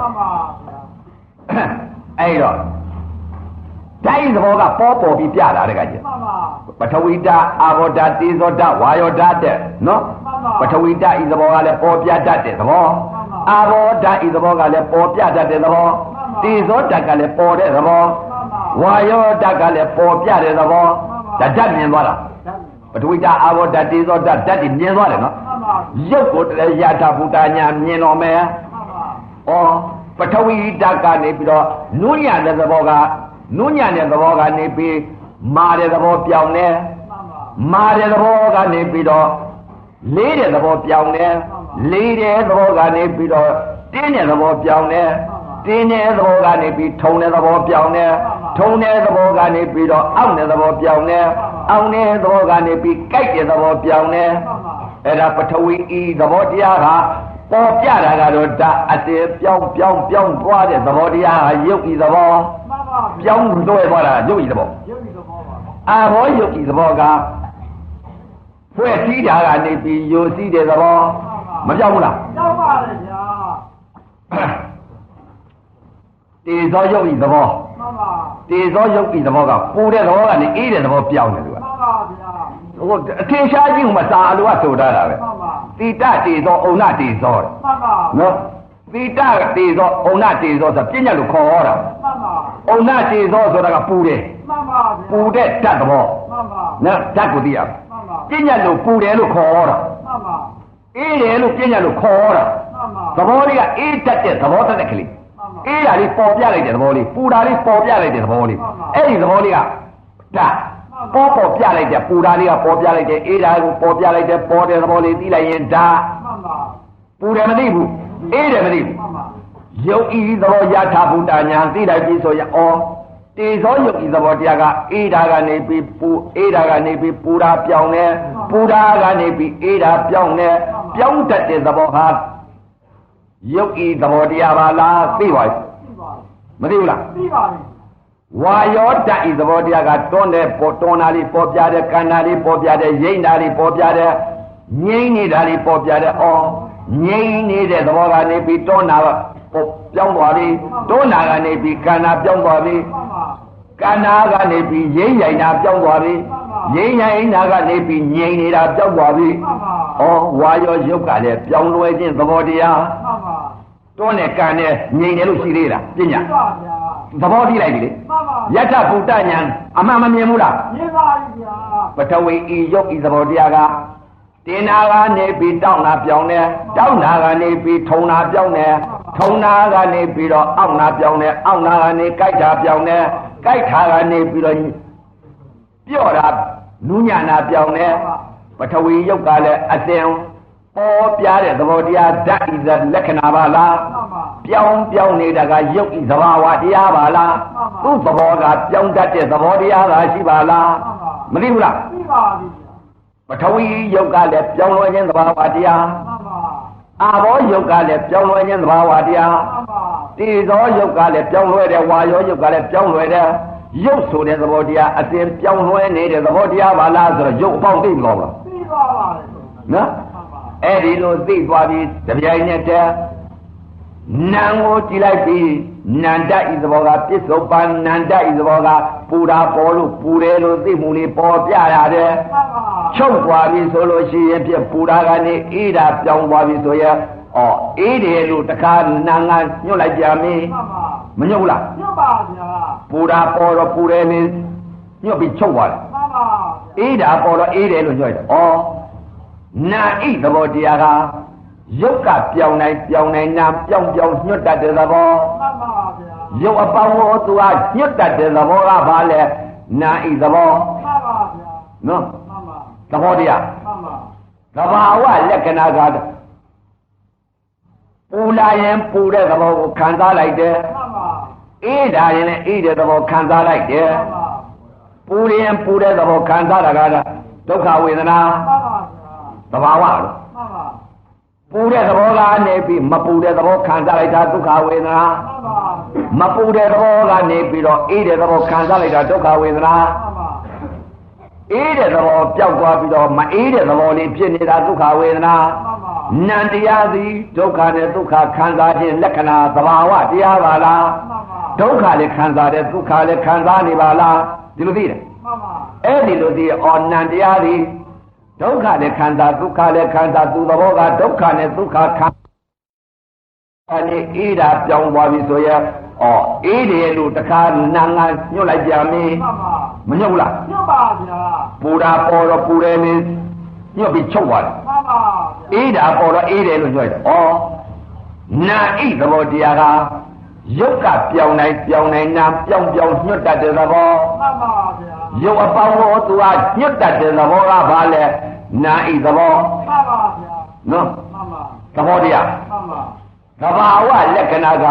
အဲ့တော့တိုင်းသဘောကပေါ်ပြီးပြတာတဲ့ကကြီးပထဝီဓာတ်အာဘောဓာတ်တေဇောဓာတ်ဝါယောဓာတ်တဲ့နော်ပထဝီဓာတ်ဤသဘောကလည်းပေါ်ပြတတ်တဲ့သဘောအာဘောဓာတ်ဤသဘောကလည်းပေါ်ပြတတ်တဲ့သဘောတေဇောဓာတ်ကလည်းပေါ်တဲ့သဘောဝါယောဓာတ်ကလည်းပေါ်ပြတဲ့သဘောဓာတ်မြင်သွားတာပထဝီဓာတ်အာဘောဓာတ်တေဇောဓာတ်ဓာတ်တွေမြင်သွားတယ်နော်ရုပ်ကိုတည်းယထာဘုဒ္ဓညာမြင်တော်မယ်ဩပထဝီဓာတ်ကနေပြီးတော့နုညံတဲ့သဘောကနုညံတဲ့သဘောကနေပြီးမာတဲ့သဘောပြောင်းတယ်မာတဲ့သဘောကနေပြီးတော့လေးတဲ့သဘောပြောင်းတယ်လေးတဲ့သဘောကနေပြီးတော့တင်းတဲ့သဘောပြောင်းတယ်တင်းတဲ့သဘောကနေပြီးထုံတဲ့သဘောပြောင်းတယ်ထုံတဲ့သဘောကနေပြီးတော့အောင့်တဲ့သဘောပြောင်းတယ်အောင့်တဲ့သဘောကနေပြီးကြိုက်တဲ့သဘောပြောင်းတယ်အဲ့ဒါပထဝီဤသဘောတရားဟာပေါ်ပြတာကတော့ဒါအတည်ပြောင်းသွားတဲ့သဘောတရားဟာယုတ်ဤသဘောပြောင်းလွှဲသွားတာယုတ်ဤသဘောအာဟောယုတ်ဤသဘောကဖွဲ့စည်းတာကနေပြီးယိုစီးတဲ့သဘောမပြောင်းဘူးလားပြောင်းပါလေဗျာတေဇောယုတ်ဤသဘောမှန်ပါတေဇောယုတ်ဤသဘောကပူတဲ့သဘောကနေအေးတဲ့သဘောပြောင်းတယ်သူကမှန်ပါဗျာဟိုအထင်ရှားကြီးမှစာအလိုကဆိုထားတာပဲမှန်ပါသီတတေဇောဩနတေဇောမှန်ပါနော်သီတတေဇောဩနတေဇောဆိုပြည့်ညတ်လို့ခေါ်ဟောတာမှန်ပါဩနတေဇောဆိုတာကပူတယ်မှန်ပါပူတဲ့ဓာတ်သဘောမှန်ပါနော်ဓာတ်ကိုသိရမှန်ပါပြည့်ညတ်လို့ပူတယ်လို့ခေါ်ဟောတာမှန်ပါအေးတယ်လို့ပြည့်ညတ်လို့ခေါ်ဟောတာမှန်ပါသဘောလေးကအေးတတ်တဲ့သဘောတတ်တဲ့ကလေးအေးတာလေးပေါ်ပြလိုက်တဲ့သဘောလေးပူတာလေးပေါ်ပြလိုက်တဲ့သဘောလေးအဲ့ဒီသဘောလေးကဓာတ်ပေါ်ပြလိုက်တဲ့ပူတာလေးကပေါ်ပြလိုက်တဲ့အေးတာကိုပေါ်ပြလိုက်တဲ့ပေါ်တဲ့သဘောလေးသိလိုက်ရင်ဓာတ်မှန်ပါပူတယ်မသိဘူးအေးတယ်မသိဘူးယုတ်ဤသဘောယထာဘုဒ္ဓညာသိလိုက်ပြီဆိုရင်ဩတေဇောယုတ်ဤသဘောတရားကအေးတာကနေပြီးပူအေးတာကနေပြီးပူတာပြောင်းတယ်ပူတာကနေပြီးအေးတာပြောင်းတယ်ပြောင်းတတ်တဲ့သဘောဟာယုတ်ဤသဘောတရားပါလားသိပါ့မသိဘူးလားသိပါပြီဝါယောဓာတ်ဤသဘောတရားကတွန်းတဲ့ပေါ်တွန်းတာလေးပေါ်ပြတဲ့ကန္နာလေးပေါ်ပြတဲ့ရိမ့်တာလေးပေါ်ပြတဲ့ငြိမ့်နေတာလေးပေါ်ပြတဲ့ဩငြိမ့်နေတဲ့သဘောကနေပြီးတွန်းတာပြောင်းသွားပြီတွန်းတာကနေပြီးကန္နာပြောင်းသွားပြီကန္နာကနေပြီးရိမ့်ရိုင်တာပြောင်းသွားပြီရိမ့်ရိုင်တာကနေပြီးငြိမ့်နေတာပြောင်းသွားပြီဩဝါယောယုတ်ကလည်းပြောင်းလဲခြင်းသဘောတရားတွန်းနဲ့ကန္နဲ့ငြိမ့်တယ်လို့ရှိသေးလားပညာသဘောတိလိုက်ပြီလေယထဘုဒ္ဓညာအမှန်မမြင်ဘူးလားမြင်ပါပြီဗျာပထဝီဤယုတ်ဤသဘောတရားကတင်နာကနေပြီးတောင်းနာပြောင်းတယ်တောင်းနာကနေပြီးထုံနာပြောင်းတယ်ထုံနာကနေပြီးတော့အောက်နာပြောင်းတယ်အောက်နာကနေကြိုက်တာပြောင်းတယ်ကြိုက်တာကနေပြီးတော့ပြော့တာနူးညံ့တာပြောင်းတယ်ပထဝီယုတ်ကလည်းအစဉ်ပေါ်ပြတဲ့သဘောတရားဓာတ်ဤလက္ခဏာပါလားပြောင်းနေတာကယုတ်ဤသဘာဝတရားပါလားသူ့သဘောကပြောင်းတတ်တဲ့သဘောတရားသာရှိပါလားမသိဘူးလားသိပါပြီပထဝီယုတ်ကလည်းပြောင်းလဲခြင်းသဘာဝတရားအာဘောယုတ်ကလည်းပြောင်းလဲခြင်းသဘာဝတရားတေဇောယုတ်ကလည်းပြောင်းလဲတယ်ဝါယောယုတ်ကလည်းပြောင်းလဲတယ်ရုပ်ဆိုတဲ့သဘောတရားအစဉ်ပြောင်းလဲနေတဲ့သဘောတရားပါလားဆိုတော့ရုပ်အပေါင်းသိမလို့လားသိပါပါနော်အဲ့ဒီလိုသိသွားပြီးတပြိုင်နက်တည်းနာမ်ကိုကြည့်လိုက်ပြီးနန္တဤသဘောကပစ္စုပန်နန္တဤသဘောကပူတာပေါ်လို့ပူတယ်လို့သိမှုလေးပေါ်ပြရတယ်ချုပ်သွားပြီဆိုလို့ရှိရင်ပြပူတာကနေအေးတာပြောင်းသွားပြီဆိုရင်အေးတယ်လို့တခါနာငါညှို့လိုက်ကြမင်းမညှို့လားညှို့ပါဗျာပူတာပေါ်တော့ပူတယ်နေညှို့ပြီးချုပ်သွားတယ်မှန်ပါအေးတာပေါ်တော့အေးတယ်လို့ညှို့တယ်နာဤသဘောတရားကရုပ်ကပြောင်းနိုင်နာပြောင်းညွတ်တတ်တဲ့သဘောမှန်ပါဗျာရုပ်အပေါင်းကိုသူကညွတ်တတ်တဲ့သဘောကဘာလဲနာဤသဘောမှန်ပါဗျာနော်မှန်ပါသဘောတရားမှန်ပါသဘာဝလက္ခဏာကပူလာရင်ပူတဲ့သဘောကိုခံစားလိုက်တယ်မှန်ပါအေးတာရင်လည်းအေးတဲ့သဘောခံစားလိုက်တယ်မှန်ပါပူရင်ပူတဲ့သဘောခံစားတာကဒုက္ခဝေဒနာမှန်ပါသဘာဝလို့မှန်ပါပူတဲ့သဘောကနေပြီးမပူတဲ့သဘောခံစားလိုက်တာဒုက္ခဝေဒနာမပူတဲ့သဘောကနေပြီးတော့အေးတဲ့သဘောခံစားလိုက်တာဒုက္ခဝေဒနာအေးတဲ့သဘောပျောက်သွားပြီးတော့မအေးတဲ့သဘောလေးဖြစ်နေတာဒုက္ခဝေဒနာနံတရားသည်ဒုက္ခနဲ့ဒုက္ခခံစားခြင်းလက္ခဏာသဘာဝတရားပါလားဒုက္ခလည်းခံစားတယ်ဒုက္ခလည်းခံစားနေပါလားဒီလိုသိတယ်အဲ့ဒီလိုသိအော်နံတရားသည်ဒုက္ခလည်းခံစားဒုက္ခလည်းခံစားသူသဘောကဒုက္ခနဲ့ဒုက္ခခံအေးတာပြောင်းသွားပြီဆိုရင်အေးတယ်လို့တခါနာငါညှို့လိုက်ကြမင်းမညှို့လားညှို့ပါဗျာပူတာပေါ်တော့ပူတယ်လေညှို့ပြီးချုပ်သွားတယ်မှန်ပါအေးတာပေါ်တော့အေးတယ်လို့ညှို့တယ်နာဣသဘောတရားကရုပ်ကပြောင်းနိုင်နာပြောင်းညှို့တတ်တဲ့သဘောမှန်ပါဗျာရုပ်အပေါင်းကိုသူကညှို့တတ်တဲ့သဘောကဘာလဲနာဣသဘောမှန်ပါဗျာနော်မှန်ပါသဘောတရားမှန်ပါသဘာဝလက္ခဏာက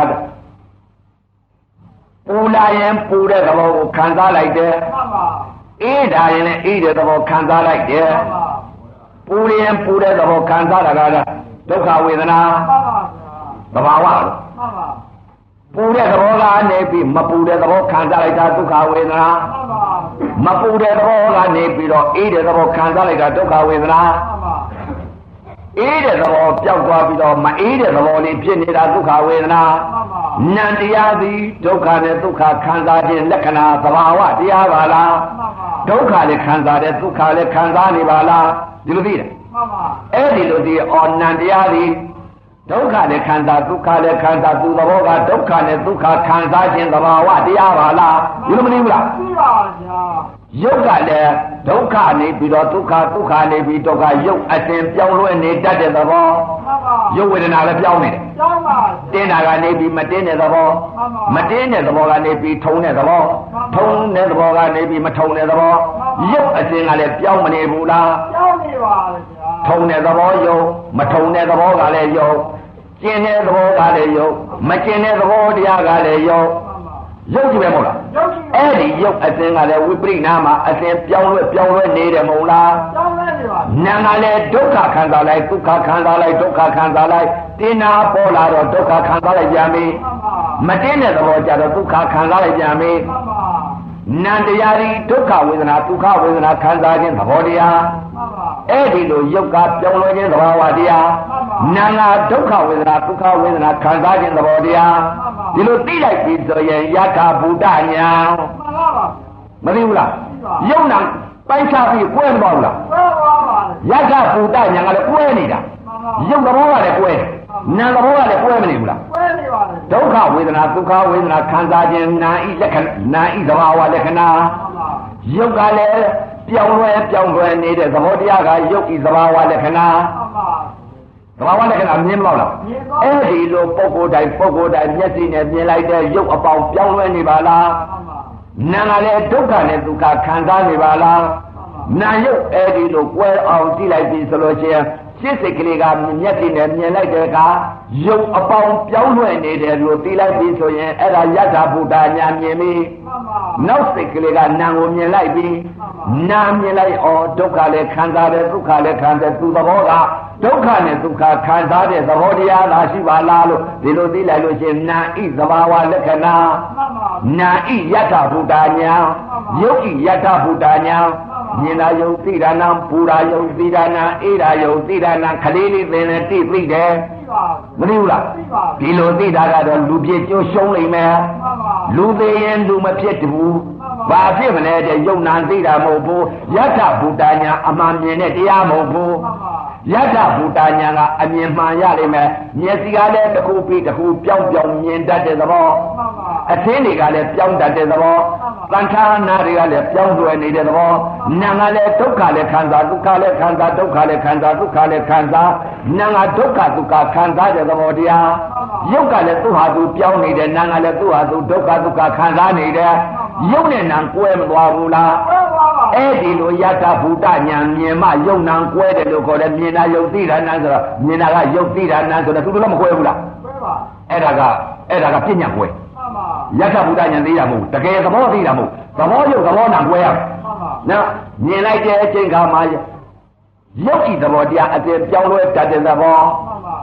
ပူလာရင်ပူတဲ့သဘောကိုခံစားလိုက်တယ်မှန်ပါအေးတာရင်လည်းအေးတဲ့သဘောခံစားလိုက်တယ်မှန်ပါပူရင်ပူတဲ့သဘောခံစားတာကဒုက္ခဝေဒနာမှန်ပါသဘာဝမှန်ပါပူတဲ့သဘောကနေပြီးမပူတဲ့သဘောခံစားလိုက်တာဒုက္ခဝေဒနာမှန်ပါမပူတဲ့သဘောကနေပြီးတော့အေးတဲ့သဘောခံစားလိုက်တာဒုက္ခဝေဒနာမှန်ပါအေးတဲ့သဘောပျောက်သွားပြီးတော့မအေးတဲ့သဘောလေးဖြစ်နေတာဒုက္ခဝေဒနာနံတရားသည်ဒုက္ခနဲ့ဒုက္ခခံစားခြင်းလက္ခဏာသဘာဝတရားပါလားဒုက္ခလည်းခံစားတယ်ဒုက္ခလည်းခံစားနေပါလားဒီလိုသိတယ်မှန်ပါအဲ့ဒီလိုသိနံတရားသည်ဒုက္ခလည်းခံစားဒုက္ခလည်းခံစားသူသဘောကဒုက္ခနဲ့ဒုက္ခခံစားခြင်းသဘာဝတရားပါလားဒီလိုမသိဘူးလားသိပါဗျာရုပ်ကလည်းဒုက္ခနေပြီးတော့ဒုက္ခနေပြီးဒုက္ခရုပ်အစဉ်ပြောင်းလဲနေတတ်တဲ့သဘောရုပ်ဝေဒနာလည်းပြောင်းနေတယ်ပြောင်းပါတင်းတာကနေပြီးမတင်းတဲ့သဘောမတင်းတဲ့သဘောကနေပြီးထုံတဲ့သဘောထုံတဲ့သဘောကနေပြီးမထုံတဲ့သဘောရုပ်အစဉ်ကလည်းပြောင်းမနေဘူးလားပြောင်းနေပါလေဗျာထုံတဲ့သဘောရုပ်မထုံတဲ့သဘောကလည်းရုပ်ကျင်တဲ့သဘောကလည်းရုပ်မကျင်တဲ့သဘောတရားကလည်းရုပ်ရုပ်ကြည့်ပဲမဟုတ်လားအဲ့ဒီရုပ်အစဉ်ကလည်းဝိပရိနာမှာအစဉ်ပြောင်းလဲနေတယ်မဟုတ်လားပြောင်းလဲနေပါနာကလည်းဒုက္ခခံစားလိုက်ဒုက္ခခံစားလိုက်ဒုက္ခခံစားလိုက်တင်းနာပေါ်လာတော့ဒုက္ခခံစားလိုက်ပြန်ပြီမတင်းတဲ့သဘောကြတော့ဒုက္ခခံစားလိုက်ပြန်ပြီနံတရားဒီဒုက္ခဝေဒနာဒုက္ခဝေဒနာခံစားခြင်းသဘောတရားအဲ့ဒီလိုရုပ်ကပြောင်းလဲခြင်းသဘာဝတရားနာငါဒုက္ခဝေဒနာဒုက္ခဝေဒနာခံစားခြင်းသဘောတရားဒီလိုသိလိုက်ပြီဆိုရင်ယထာဘုဒ္ဓညာမသိဘူးလားရုပ်နာပိုက်ချပြီးကွဲမသွားဘူးလားကွဲသွားပါလေယထာဘုဒ္ဓညာကလည်းကွဲနေတာရုပ်သဘောကလည်းကွဲနာသဘောကလည်းကွဲမနေဘူးလားကွဲနေပါလေဒုက္ခဝေဒနာဒုက္ခဝေဒနာခံစားခြင်းနာဤလက္ခဏာနာဤသဘာဝလက္ခဏာရုပ်ကလည်းပြောင်းလဲနေတဲ့သဘောတရားကရုပ်ဤသဘာဝလက္ခဏာသဘာဝလက္ခဏာမြင်မလို့လားအဲ့ဒီလိုပုဂ္ဂိုလ်တိုင်းမျက်စိနဲ့မြင်လိုက်တဲ့ရုပ်အပေါင်းပြောင်းလဲနေပါလားနာကလည်းဒုက္ခနဲ့ဒုက္ခခံစားနေပါလားနာရုပ်အဲ့ဒီလိုကွဲအောင်ကြည့်လိုက်ပြီဆိုလို့ရှိရင်စိတ်စိတ်ကလေးကမျက်စိနဲ့မြင်လိုက်တဲ့အခါရုပ်အပေါင်းပြောင်းလဲနေတယ်လို့သိလိုက်ပြီဆိုရင်အဲ့ဒါယထာဘုဒ္ဓညာမြင်ပြီနောက်စိတ်ကလေးကနာကိုမြင်လိုက်ပြီနာမြင်လိုက်ဒုက္ခလည်းခံစားတယ်ဒုက္ခလည်းခံတယ်သူသဘောကဒုက္ခနဲ့ဒုက္ခခံစားတဲ့သဘောတရားသာရှိပါလားလို့ဒီလိုသိလိုက်လို့ရှိရင်နာဣသဘာဝလက္ခဏာနာဣယထာဘုဒ္ဓညာယုတ်ဣယထာဘုဒ္ဓညာမြင်လာယုတ်သိတာနာပူရာယုတ်သိတာနာအေးရာယုတ်သိတာနာခလေးလေးသင်လည်းသိတယ်မသိဘူးလားဒီလိုသိတာကတော့လူပြည့်ကျိုးရှုံးလိမ့်မယ်လူသေးရင်လူမဖြစ်ဘူးဘာဖြစ်မလဲတဲ့ယုံနာသိတာမဟုတ်ဘူးယထာဘုဒ္ဓညာအမှန်မြင်တဲ့တရားမဟုတ်ဘူးယထာဘုဒ္ဓညာကအမြင်မှန်ရလိမ့်မယ်မျက်စိကလည်းတစ်ခုပြီးတစ်ခုပြောင်းမြင်တတ်တဲ့သဘောအသင်းတွေကလည်းပြောင်းတတ်တဲ့သဘောသံဃာနာတွေကလည်းပြောင်းလွယ်နေတဲ့သဘောနာကလည်းဒုက္ခလည်းခံစားဒုက္ခလည်းခံစားဒုက္ခလည်းခံစားဒုက္ခလည်းခံစားနာကဒုက္ခဒုက္ခခံစားတဲ့သဘောတရားရုပ်ကလည်းသူ့ဟာသူပြောင်းနေတယ်နာကလည်းသူ့ဟာသူဒုက္ခဒုက္ခခံစားနေတယ်ရုပ်နဲ့နာကွဲမသွားဘူးလားအဲ့ဒီလိုယထာဘုဒ္ဓညာမြင်မှယုံနာကွဲတယ်လို့ခေါ်တယ်မြင်တာယုတ်သိတာနာဆိုတော့မြင်တာကယုတ်သိတာနာဆိုတော့သူတို့လည်းမကွဲဘူးလားကွဲပါအဲ့ဒါကပြညာကွဲယထာဘုဒ္ဓညာသိတာမဟုတ်တကယ်သဘောသိတာမဟုတ်သဘောယုတ်သဘောနာကွဲရနော်မြင်လိုက်တဲ့အချိန်ခါမှာရုပ်ဤသဘောတရားအပြင်ပြောင်းလဲတတ်တဲ့သဘော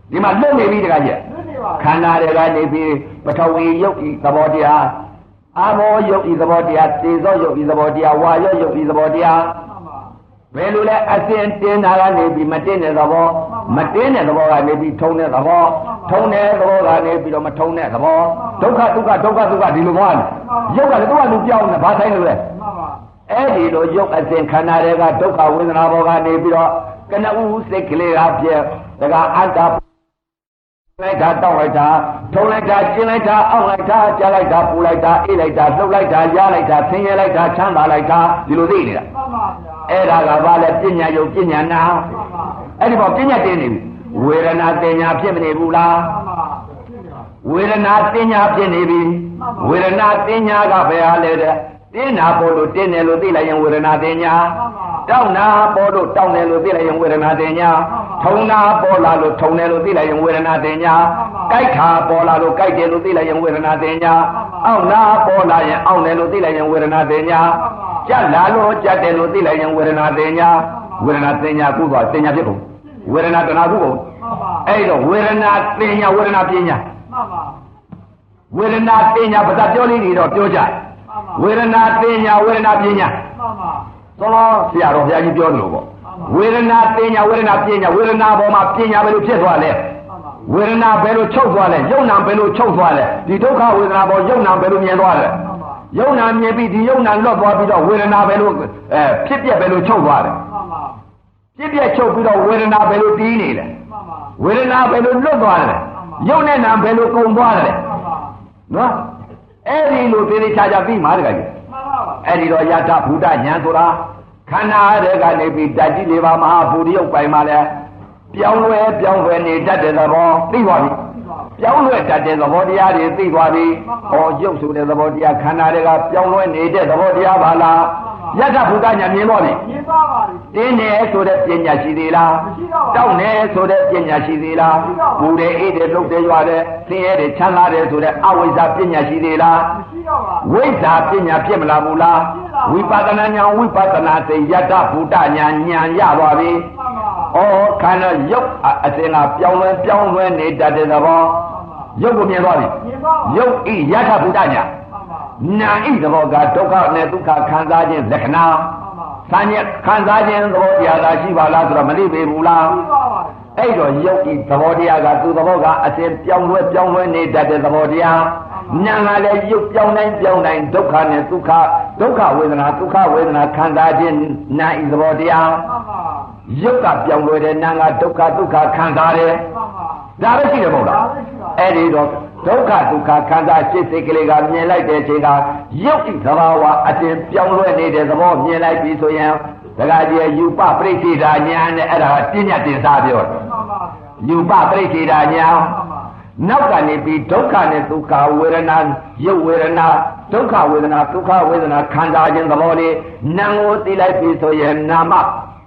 ဒီမှာလွတ်နေပြီတခါကျခန္ဓာတွေကနေပြီးပထဝီယုတ်ဤသဘောတရားအာမောယုတ်ဤသဘောတရားသေသောယုတ်ဤသဘောတရားဝါယောယုတ်ဤသဘောတရားဘယ်လိုလဲအစဉ်တင်းတာကနေပြီးမတင်းတဲ့သဘောမတင်းတဲ့သဘောကနေပြီးထုံတဲ့သဘောထုံတဲ့သဘောကနေပြီးတော့မထုံတဲ့သဘောဒုက္ခဒုက္ခဒုက္ခဒုက္ခဒီလိုသွားတယ်ယုတ်ကလည်းသူ့ကသူပြောင်းနေဘာဆိုင်လို့လဲအဲ့ဒီလိုယုတ်အစဉ်ခန္ဓာတွေကဒုက္ခဝေဒနာဘောကနေပြီးတော့ကနဦးစိတ်ကလေးကပြည့်ဒါကအတ္တလိုက်တာတောက်လိုက်တာထုံလိုက်တာကျင်းလိုက်တာအောက်လိုက်တာကြားလိုက်တာပူလိုက်တာအေးလိုက်တာလှုပ်လိုက်တာရားလိုက်တာဆင်းရဲလိုက်တာချမ်းသာလိုက်တာဒီလိုသိနေတာအဲ့ဒါကဘာလဲပညာယုတ်ပညာနာအဲ့ဒီပေါ်ပညာတင်းနေပြီဝေဒနာတင်ညာဖြစ်မနေဘူးလားဝေဒနာတင်ညာဖြစ်နေပြီဝေဒနာတင်ညာကဘယ်ဟာလဲတဲ့တင်းနာပေါ်လို့တင်းတယ်လို့သိလိုက်ရင်ဝေဒနာတင်ညာတောက်နာပေါ်လို့တောက်တယ်လို့သိလိုက်ရင်ဝေဒနာတင်ညာထုံနာပေါ်လာလို့ထုံတယ်လို့သိလိုက်ရင်ဝေဒနာတင်ညာကြိုက်ခါပေါ်လာလို့ကြိုက်တယ်လို့သိလိုက်ရင်ဝေဒနာတင်ညာအောက်နာပေါ်လာရင်အောက်တယ်လို့သိလိုက်ရင်ဝေဒနာတင်ညာကြက်လာလို့ကြက်တယ်လို့သိလိုက်ရင်ဝေဒနာတင်ညာဝေဒနာတင်ညာကုသွားတင်ညာဖြစ်ကုန်ဝေဒနာတဏှာကုကုန်အဲ့တော့ဝေဒနာတင်ညာဝေဒနာပညာဝေဒနာတင်ညာဘာသာပြောလေးတွေတော့ပြောကြဝေဒနာတင်ညာဝေဒနာပညာသောဆရာတော်ဘုရားကြီးပြောတယ်လို့ပေါ့ဝေဒနာတင်ညာဝေဒနာပညာဝေဒနာပေါ်မှာပညာဘယ်လိုဖြစ်သွားလဲဝေဒနာဘယ်လိုချုပ်သွားလဲယုံနာဘယ်လိုချုပ်သွားလဲဒီဒုက္ခဝေဒနာပေါ်ယုံနာဘယ်လိုမြင်သွားလဲယုံနာမြင်ပြီးဒီယုံနာလွတ်သွားပြီးတော့ဝေဒနာဘယ်လိုဖြစ်ပြက်ဘယ်လိုချုပ်သွားလဲဖြစ်ပြက်ချုပ်ပြီးတော့ဝေဒနာဘယ်လိုတီးနေလဲဝေဒနာဘယ်လိုလွတ်သွားလဲယုံနဲ့နာဘယ်လိုကုန်သွားလဲနော်အဲ့ဒီလိုသေသေးချာချာပြီးမှာတကယ်ကြီးအဲ့ဒီတော့ယထဘုဒ္ဓဉာဏ်ဆိုတာခန္ဓာတွေကနေပြီးဓာတ်ကြီးလေးပါမဟာဘူရိယုတ်ပိုင်မှာလဲပြောင်းလဲနေတတ်တဲ့သဘောသိသွားပြီပြောင်းလဲတတ်တဲ့သဘောတရားတွေသိသွားပြီဟောရုပ်ဆိုတဲ့သဘောတရားခန္ဓာတွေကပြောင်းလဲနေတဲ့သဘောတရားပါလားယထဘုဒ္ဓဉာဏ်မြင်တော့ပြီမြင်ပါပါပြီတင်းနေဆိုတဲ့ပညာရှိသေးလားမရှိတော့ပါဘူးတောက်နေဆိုတဲ့ပညာရှိသေးလားပူတယ်အေးတယ်လှုပ်တယ်ရွာတယ်ဆင်းရဲတယ်ချမ်းသာတယ်ဆိုတဲ့အဝိဇ္ဇာပညာရှိသေးလားမရှိတော့ပါဘူးဝိဇ္ဇာပညာဖြစ်မလာဘူးလားဝိပဿနာဉာဏ်ဝိပဿနာသိယထဘုဒ္ဓဉာဏ်ရသွားပြီဩခန္ဓာရုပ်အစဉ်ကပြောင်းလဲနေတတ်တဲ့သဘောရုပ်ကိုမြင်သွားပြီရုပ်ဤယထဘုဒ္ဓဉာဏ်နာဣသဘောကဒုက္ခနဲ့ဒုက္ခခံစားခြင်းလက္ခဏာဆံရခံစားခြင်းသဘောတရားသာရှိပါလားဆိုတော့မသိပေဘူးလားရှိပါပါအဲ့တော့ယုတ်ဤသဘောတရားကသူသဘောကအစဉ်ပြောင်းလဲနေတတ်တဲ့သဘောတရားနာကလည်းယုတ်ပြောင်းတိုင်းဒုက္ခနဲ့ဒုက္ခဝေဒနာခံစားခြင်းနာဤသဘောတရားယုတ်ကပြောင်းလဲတယ်နာကဒုက္ခခံစားတယ်ဒါပဲရှိတယ်မဟုတ်လားအဲ့ဒီတော့ဒုက္ခခံစားစိတ်ကလေးကမြင်လိုက်တဲ့အချိန်ကယုတ်ဤသဘာဝအစဉ်ပြောင်းလဲနေတဲ့သဘောမြင်လိုက်ပြီဆိုရင်ဒကာကြီးယူပပရိစ္ဆေဒာညာနဲ့အဲ့ဒါကပြညာတင်စားပြောတယ်ယူပပရိစ္ဆေဒာညာနောက်ကနေပြီးဒုက္ခနဲ့ဒုက္ခဝေဒနာယုတ်ဝေဒနာဒုက္ခဝေဒနာခံစားခြင်းသဘောလေးနာကိုသိလိုက်ပြီဆိုရင်နာမ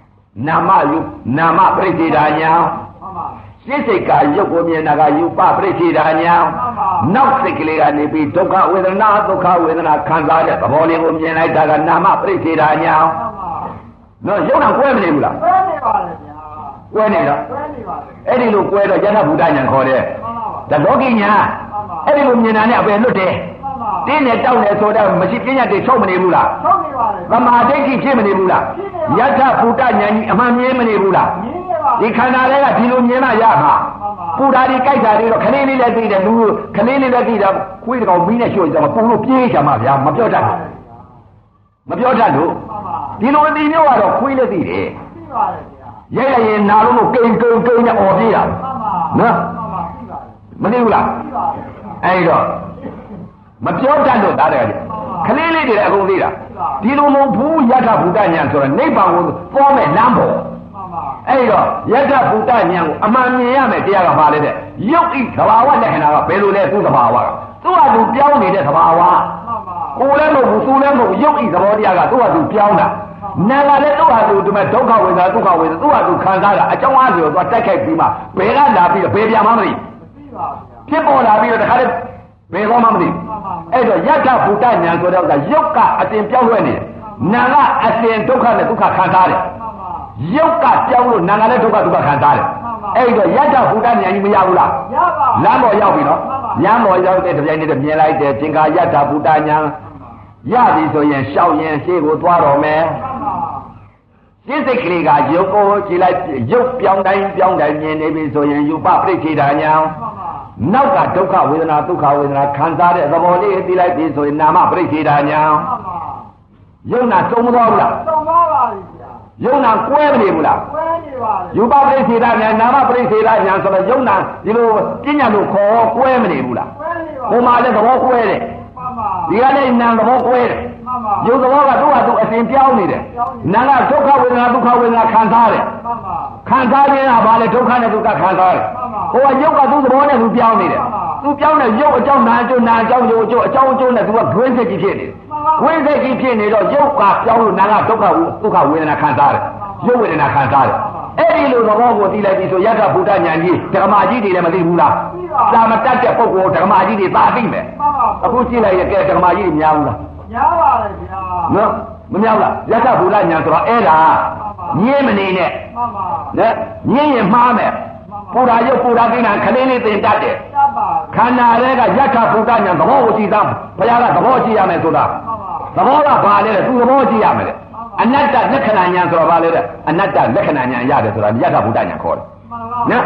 ပရိစ္ဆေဒာညာစိတ်ကရုပ်ကိုမြင်တာကယူပပရိစ္ဆေဒာညာနောက်စိတ်ကလေးကနေပြီးဒုက္ခဝေဒနာခံစားတဲ့သဘောလေးကိုမြင်လိုက်တာကနာမပရိစ္ဆေဒာညာနော်ရုပ်နာကွဲမနေဘူးလားကွဲနေပါလေဗျာကွဲနေတော့အဲ့ဒီလိုကွဲတော့ယထဘုဒ္ဓဉာဏ်ခေါ်တယ်ဒါလောကိညာအဲ့ဒီလိုမြင်တာနဲ့အပယ်လွတ်တယ်တင်းနဲ့တောက်နဲ့ဆိုတော့မရှိပညာတွေချုပ်မနေဘူးလားချုပ်နေပါလေသမာဓိဋ္ဌိဖြစ်မနေဘူးလားယထဘုဒ္ဓဉာဏ်ကြီးအမှန်မြင်မနေဘူးလားဒီခန္ဓာတွေကဒီလိုမြင်မှရမှာပူဓာတွေကြိုက်တာတွေတော့ခလေးလေးလည်းသိတယ်လူခလေးလေးလည်းသိတာခွေးတကောင်မီးနဲ့ရှို့ကြမှာပူလို့ပြေးကြမှာဗျာမပြောတတ်လို့ဒီလိုအသိမျိုးကတော့ခွေးလည်းသိတယ်သိပါတယ်ဗျာရဲရင်နာလို့ကိန်းနဲ့អော်ပြေးတာနော်မသိဘူးလားအဲ့တော့မပြောတတ်လို့သားတယ်ခလေးလေးတွေလည်းအကုန်သိတာဒီလိုမဟုတ်ဘူးယထဘုဒ္ဓဉာဏ်ဆိုတော့နိဗ္ဗာန်ကိုပေါ်မဲ့လမ်းပေါ်အဲ့တော့ယထဘုဒ္ဓဉာဏ်ကိုအမှန်မြင်ရမယ်တရားကပါလေတဲ့ယုတ်ဤသဘာဝလက္ခဏာကဘယ်လိုလဲသူ့သဘာဝကသူ့ဟာသူပြောင်းနေတဲ့သဘာဝကိုယ်လည်းမဟုတ်ဘူးသူလည်းမဟုတ်ဘူးယုတ်ဤသဘောတရားကသူ့ဟာသူပြောင်းတာနာကလည်းသူ့ဟာသူဒီမဲ့ဒုက္ခဝေဒနာသူ့ဟာသူခံစားတာအကြောင်းအားဖြင့်သွားတိုက်ခိုက်ပြီးမှဘယ်ကလာပြီးတော့ဘယ်ပြန်မှမသိဖြစ်ပေါ်လာပြီးတော့တခါတည်းဘယ်တော့မှမသိအဲ့တော့ယထဘုဒ္ဓဉာဏ်ဆိုတော့ကယုတ်ကအစဉ်ပြောင်းလဲနေတယ်နာကအစဉ်ဒုက္ခနဲ့ဒုက္ခခံစားတယ်ယုတ်ကပြောင်းလို့နာကလည်းဒုက္ခခံစားတယ်အဲ့တော့ယတ္ထဘုဒ္ဓဉာဏ်ကြီးမရဘူးလားရပါလမ်းပေါ်ရောက်ပြီနော်လမ်းပေါ်ရောက်တဲ့တပြိုင်တည်းမြင်လိုက်တယ်သင်္ခါယတ္ထဘုဒ္ဓဉာဏ်ရပြီဆိုရင်ရှောက်ရင်ရှေ့ကိုသွားတော်မယ်ရှင်းစိတ်ကလေးကယုတ်ကိုကြည်လိုက်ရုပ်ပြောင်းတိုင်းမြင်နေပြီဆိုရင်ယူပပရိစ္ဆေဒဉာဏ်နောက်ကဒုက္ခဝေဒနာဒုက္ခဝေဒနာခံစားတဲ့သဘောလေးသိလိုက်ပြီဆိုရင်နာမပရိစ္ဆေဒဉာဏ်ယုံနာသုံးမသွားဘူးလားသုံးပါပါဗျာယုံနာကွဲမနေဘူးလားကွဲနေပါလေယူပပရိစ္ဆေဒဉာဏ်နာမပရိစ္ဆေဒဉာဏ်ဆိုတော့ယုံနာဒီလိုပညာလို့ခေါ်ကွဲမနေဘူးလားကွဲနေပါဟိုမှာလည်းသဘောကွဲတယ်ဒီကနေ့နာသဘောကွဲတယ်ယုတ်သဘောကသူ့ဟာသူအစဉ်ပြောင်းနေတယ်နာကဒုက္ခဝေဒနာဒုက္ခဝေဒနာခံစားတယ်ခံစားခြင်းကဘာလဲဒုက္ခနဲ့ဒုက္ခခံစားတယ်ဟိုကယုတ်ကသူ့သဘောနဲ့သူပြောင်းနေတယ်သူပြောင်းတဲ့ယုတ်အကြောင်းနာအကျိုးနာအကြောင်းယုတ်အကျိုးအကြောင်းအကျိုးနဲ့သူကတွင်းစိတ်ကြီးဖြစ်နေတယ်တွင်းစိတ်ကြီးဖြစ်နေတော့ယုတ်ကပြောင်းလို့နာကဒုက္ခဝေဒနာခံစားတယ်ယုတ်ဝေဒနာခံစားတယ်အဲ့ဒီလိုသဘောကိုသိလိုက်ပြီဆိုယတ္ထဘုဒ္ဓဉာဏ်ကြီးဓမ္မကြီးတွေလည်းမသိဘူးလားသာမတတ်တဲ့ပုဂ္ဂိုလ်ဓမ္မကြီးတွေသာသိမယ်အခုကြည့်လိုက်ရကဲဓမ္မကြီးတွေများဘူးလားများပါလေဗျာနော်မများဘူးလားယတ္ထဘုဒ္ဓဉာဏ်ဆိုတော့အဲ့ဒါညင်းမနေနဲ့မှန်ပါနဲ့ညင်းရင်မှားမယ်ပူဓာယုတ်ပူဓာကိဏခလေးလေးသင်တတ်တယ်ခန္ဓာတွေကယတ္ထဘုဒ္ဓဉာဏ်သဘောကိုကြည့်သားဘုရားကသဘောကြည့်ရမယ်ဆိုတာသဘောကဘာလဲသူသဘောကြည့်ရမယ်လေအနတ္တလက္ခဏာဉာဏ်ဆိုတာဘာလဲတဲ့အနတ္တလက္ခဏာဉာဏ်ရတယ်ဆိုတာယတ္ထဘုဒ္ဓဉာဏ်ခေါ်တယ်နော်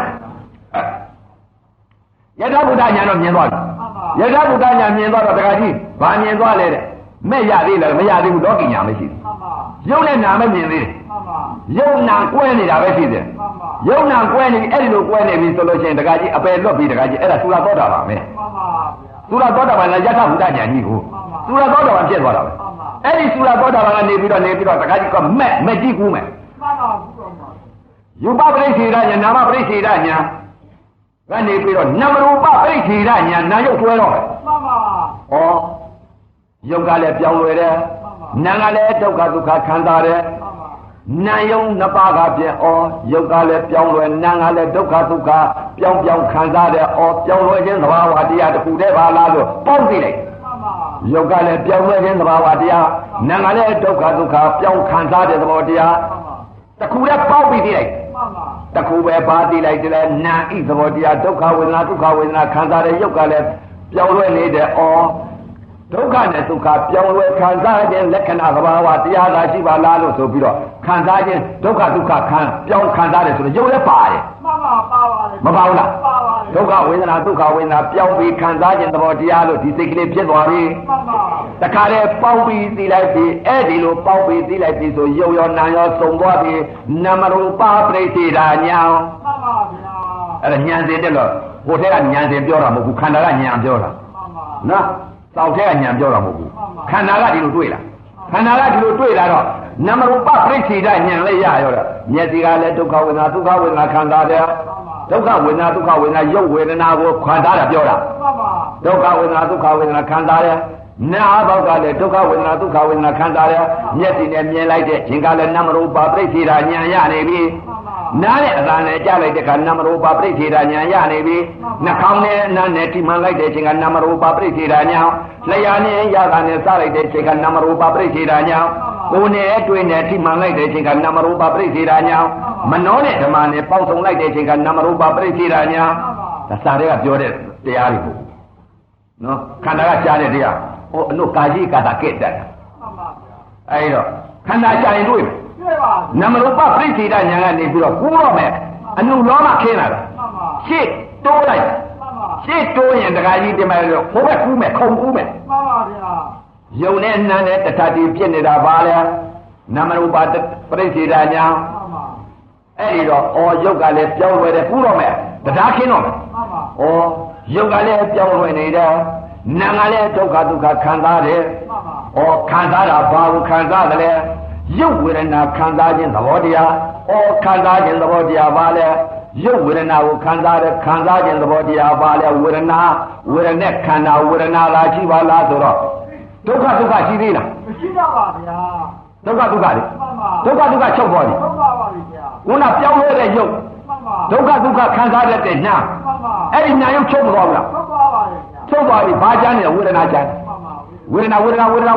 ယတ္ထဘုဒ္ဓဉာဏ်တော့မြင်သွားပြီယတ္ထဘုဒ္ဓဉာဏ်မြင်သွားတော့တခါကြီးဘာမြင်သွားလဲတဲ့မဲ့ရသေးလားမရသေးဘူးလောကီညာမရှိဘူးရုပ်နဲ့နာမမြင်သေးတယ်ရုပ်နာကွဲနေတာပဲရှိတယ်ရုပ်နာကွဲနေပြီအဲ့ဒီလိုကွဲနေပြီဆိုလို့ရှိရင်တခါကြီးအပယ်လွတ်ပြီတခါကြီးအဲ့ဒါသုရသောတာပန်ပဲသုရသောတာပန်လည်းယတ္ထဘုဒ္ဓဉာဏ်ကြီးကိုသုရသောတာပန်ဖြစ်သွားတာပဲအဲ့ဒီသုရသောတာပန်ကနေပြီးတော့တခါကြီးကမဲ့ကြည့်ကူးမယ်ယူပပရိစ္ဆေဒဉာဏ်နာမပရိစ္ဆေဒဉာဏ်ကနေပြီးတော့နမရူပပရိစ္ဆေဒဉာဏ်နာယုတ်တွဲတော့မှန်ပါဩယုတ်ကလည်းပြောင်းလဲတယ်နာကလည်းဒုက္ခဒုက္ခခံစားတယ်နာယုံနှစ်ပါးကပြည့်ဩယုတ်ကလည်းပြောင်းလဲနာကလည်းဒုက္ခဒုက္ခပြောင်းခံစားတယ်ဩပြောင်းလဲခြင်းသဘာဝတရားတစ်ခုတည်းပါလားလို့ပေါင်းသိလိုက်ယုတ်ကလည်းပြောင်းလဲခြင်းသဘာဝတရားနာကလည်းဒုက္ခဒုက္ခပြောင်းခံစားတဲ့သဘောတရားတစ်ခုတည်းပေါင်းပြီးသိလိုက်တခုပဲပါသိလိုက်တယ်နာဤသဘောတရားဒုက္ခဝေဒနာခံစားတဲ့ယုတ်ကလည်းပြောင်းလဲနေတယ်ဩဒုက္ခနဲ့ဒုက္ခပြောင်းလဲခံစားခြင်းလက္ခဏာသဘာဝတရားသာရှိပါလားလို့ဆိုပြီးတော့ခံစားခြင်းဒုက္ခပြောင်းခံစားတယ်ဆိုတော့ယုတ်လည်းပါတယ်မှန်ပါပါပါလေမပါဘူးလားပါပါဒုက္ခဝေဒနာပြောင်းပြီးခံစားခြင်းသဘောတရားလို့ဒီစိတ်ကလေးဖြစ်သွားပြီမှန်ပါတခါတည်းပေါင်းပြီးသိလိုက်ပြီအဲ့ဒီလိုပေါင်းပြီးသိလိုက်ပြီဆိုယုတ်ရောနာရောစုံသွားပြီနမရူပပရိစ္ဆေဒဉာဏ်မှန်ပါဗျာအဲ့ဒါဉာဏ်စဉ်တက်လို့ဟိုထက်ကဉာဏ်စဉ်ပြောတာမဟုတ်ဘူးခန္ဓာကဉာဏ်ပြောတာမှန်ပါနော်တောက်ထဲကဉာဏ်ပြောတာမဟုတ်ဘူးခန္ဓာကဒီလိုတွေ့လားခန္ဓာကဒီလိုတွေ့လာတော့နမရူပပရိစ္ဆေဒဉာဏ်လည်းရရောတော့မျက်စိကလည်းဒုက္ခဝေဒနာခံစားတယ်ဒုက္ခဝေဒနာရုပ်ဝေဒနာကိုခံစားတာပြောတာဒုက္ခဝေဒနာခံစားတယ်နာဘောက်ကလည်းဒုက္ခဝေဒနာခံစားတယ်မျက်စိနဲ့မြင်လိုက်တဲ့ခြင်းကလည်းနမရူပပရိစ္ဆေဒဉာဏ်ရနေပြီနားနဲ့အသာနဲ့ကြားလိုက်တဲ့အခါနမရူပပရိစ္ဆေဒဉာဏ်ရနေပြီနှာခေါင်းနဲ့နားနဲ့ထိမှန်လိုက်တဲ့ခြင်းကနမရူပပရိစ္ဆေဒဉာဏ်လျှာနဲ့ရတာနဲ့စားလိုက်တဲ့ခြင်းကနမရူပပရိစ္ဆေဒဉာဏ်ကိုယ်နဲ့တွေ့နဲ့ထိမှန်လိုက်တဲ့ခြင်းကနမရူပပရိစ္ဆေဒဉာဏ်မနောနဲ့ဓမ္မနဲ့ပေါင်းစုံလိုက်တဲ့ခြင်းကနမရူပပရိစ္ဆေဒဉာဏ်ဒါစာတွေကပြောတဲ့တရားတွေပေါ့နော်ခန္ဓာကကြားတဲ့တရားဟိုအနုကာကြီးကာတာကဲ့တဲ့အဲ့တော့ခန္ဓာရှာရင်တွေ့မယ်နမရူပပရိစ္ဆေဒဉာဏ်ကနေပြီးတော့ကူးတော့မယ်အနုလောမခင်းလာတာရှေ့တိုးလိုက်ရှေ့တိုးရင်တခါကြီးတင်မယ်လို့ဟိုဘက်ကူးမယ်ခုံကူးမယ်မှန်ပါဗျာယုံနဲ့နာနဲ့တထတိဖြစ်နေတာပါလေနမရူပပရိစ္ဆေဒဉာဏ်အဲ့ဒီတော့ဩယုတ်ကလည်းပြောင်းလဲတယ်ကူးတော့မယ်တရားခင်းတော့မယ်ဩယုတ်ကလည်းပြောင်းလဲနေတယ်နာကလည်းဒုက္ခခံစားတယ်ဩခံစားတာဘာကိုခံစားတယ်လဲရုပ်ဝေဒနာခံစားခြင်းသဘောတရားခံစားခြင်းသဘောတရားပါလေရုပ်ဝေဒနာကိုခံစားတဲ့ခံစားခြင်းသဘောတရားပါလေဝေဒနာခန္ဓာဝေဒနာလားရှိပါလားဆိုတော့ဒုက္ခရှိသေးလားမရှိတော့ပါဗျာဒုက္ခလေဒုက္ခချုပ်ပေါ်ပြီဟုတ်ပါပါဗျာခုနပြောင်းလဲတဲ့ရုပ်ဒုက္ခခံစားတဲ့နာအဲ့ဒီနာရုပ်ချုပ်မသွားဘူးလားချုပ်သွားပါဗျာချုပ်သွားပြီဘာချမ်းနေဝေဒနာချမ်းဝေဒနာအဲ့ဒါကြ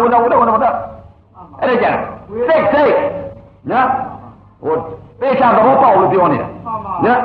တယ်စိတ်နော်ဟိုသေချာသဘောပေါက်လို့ပြောနေတာနော်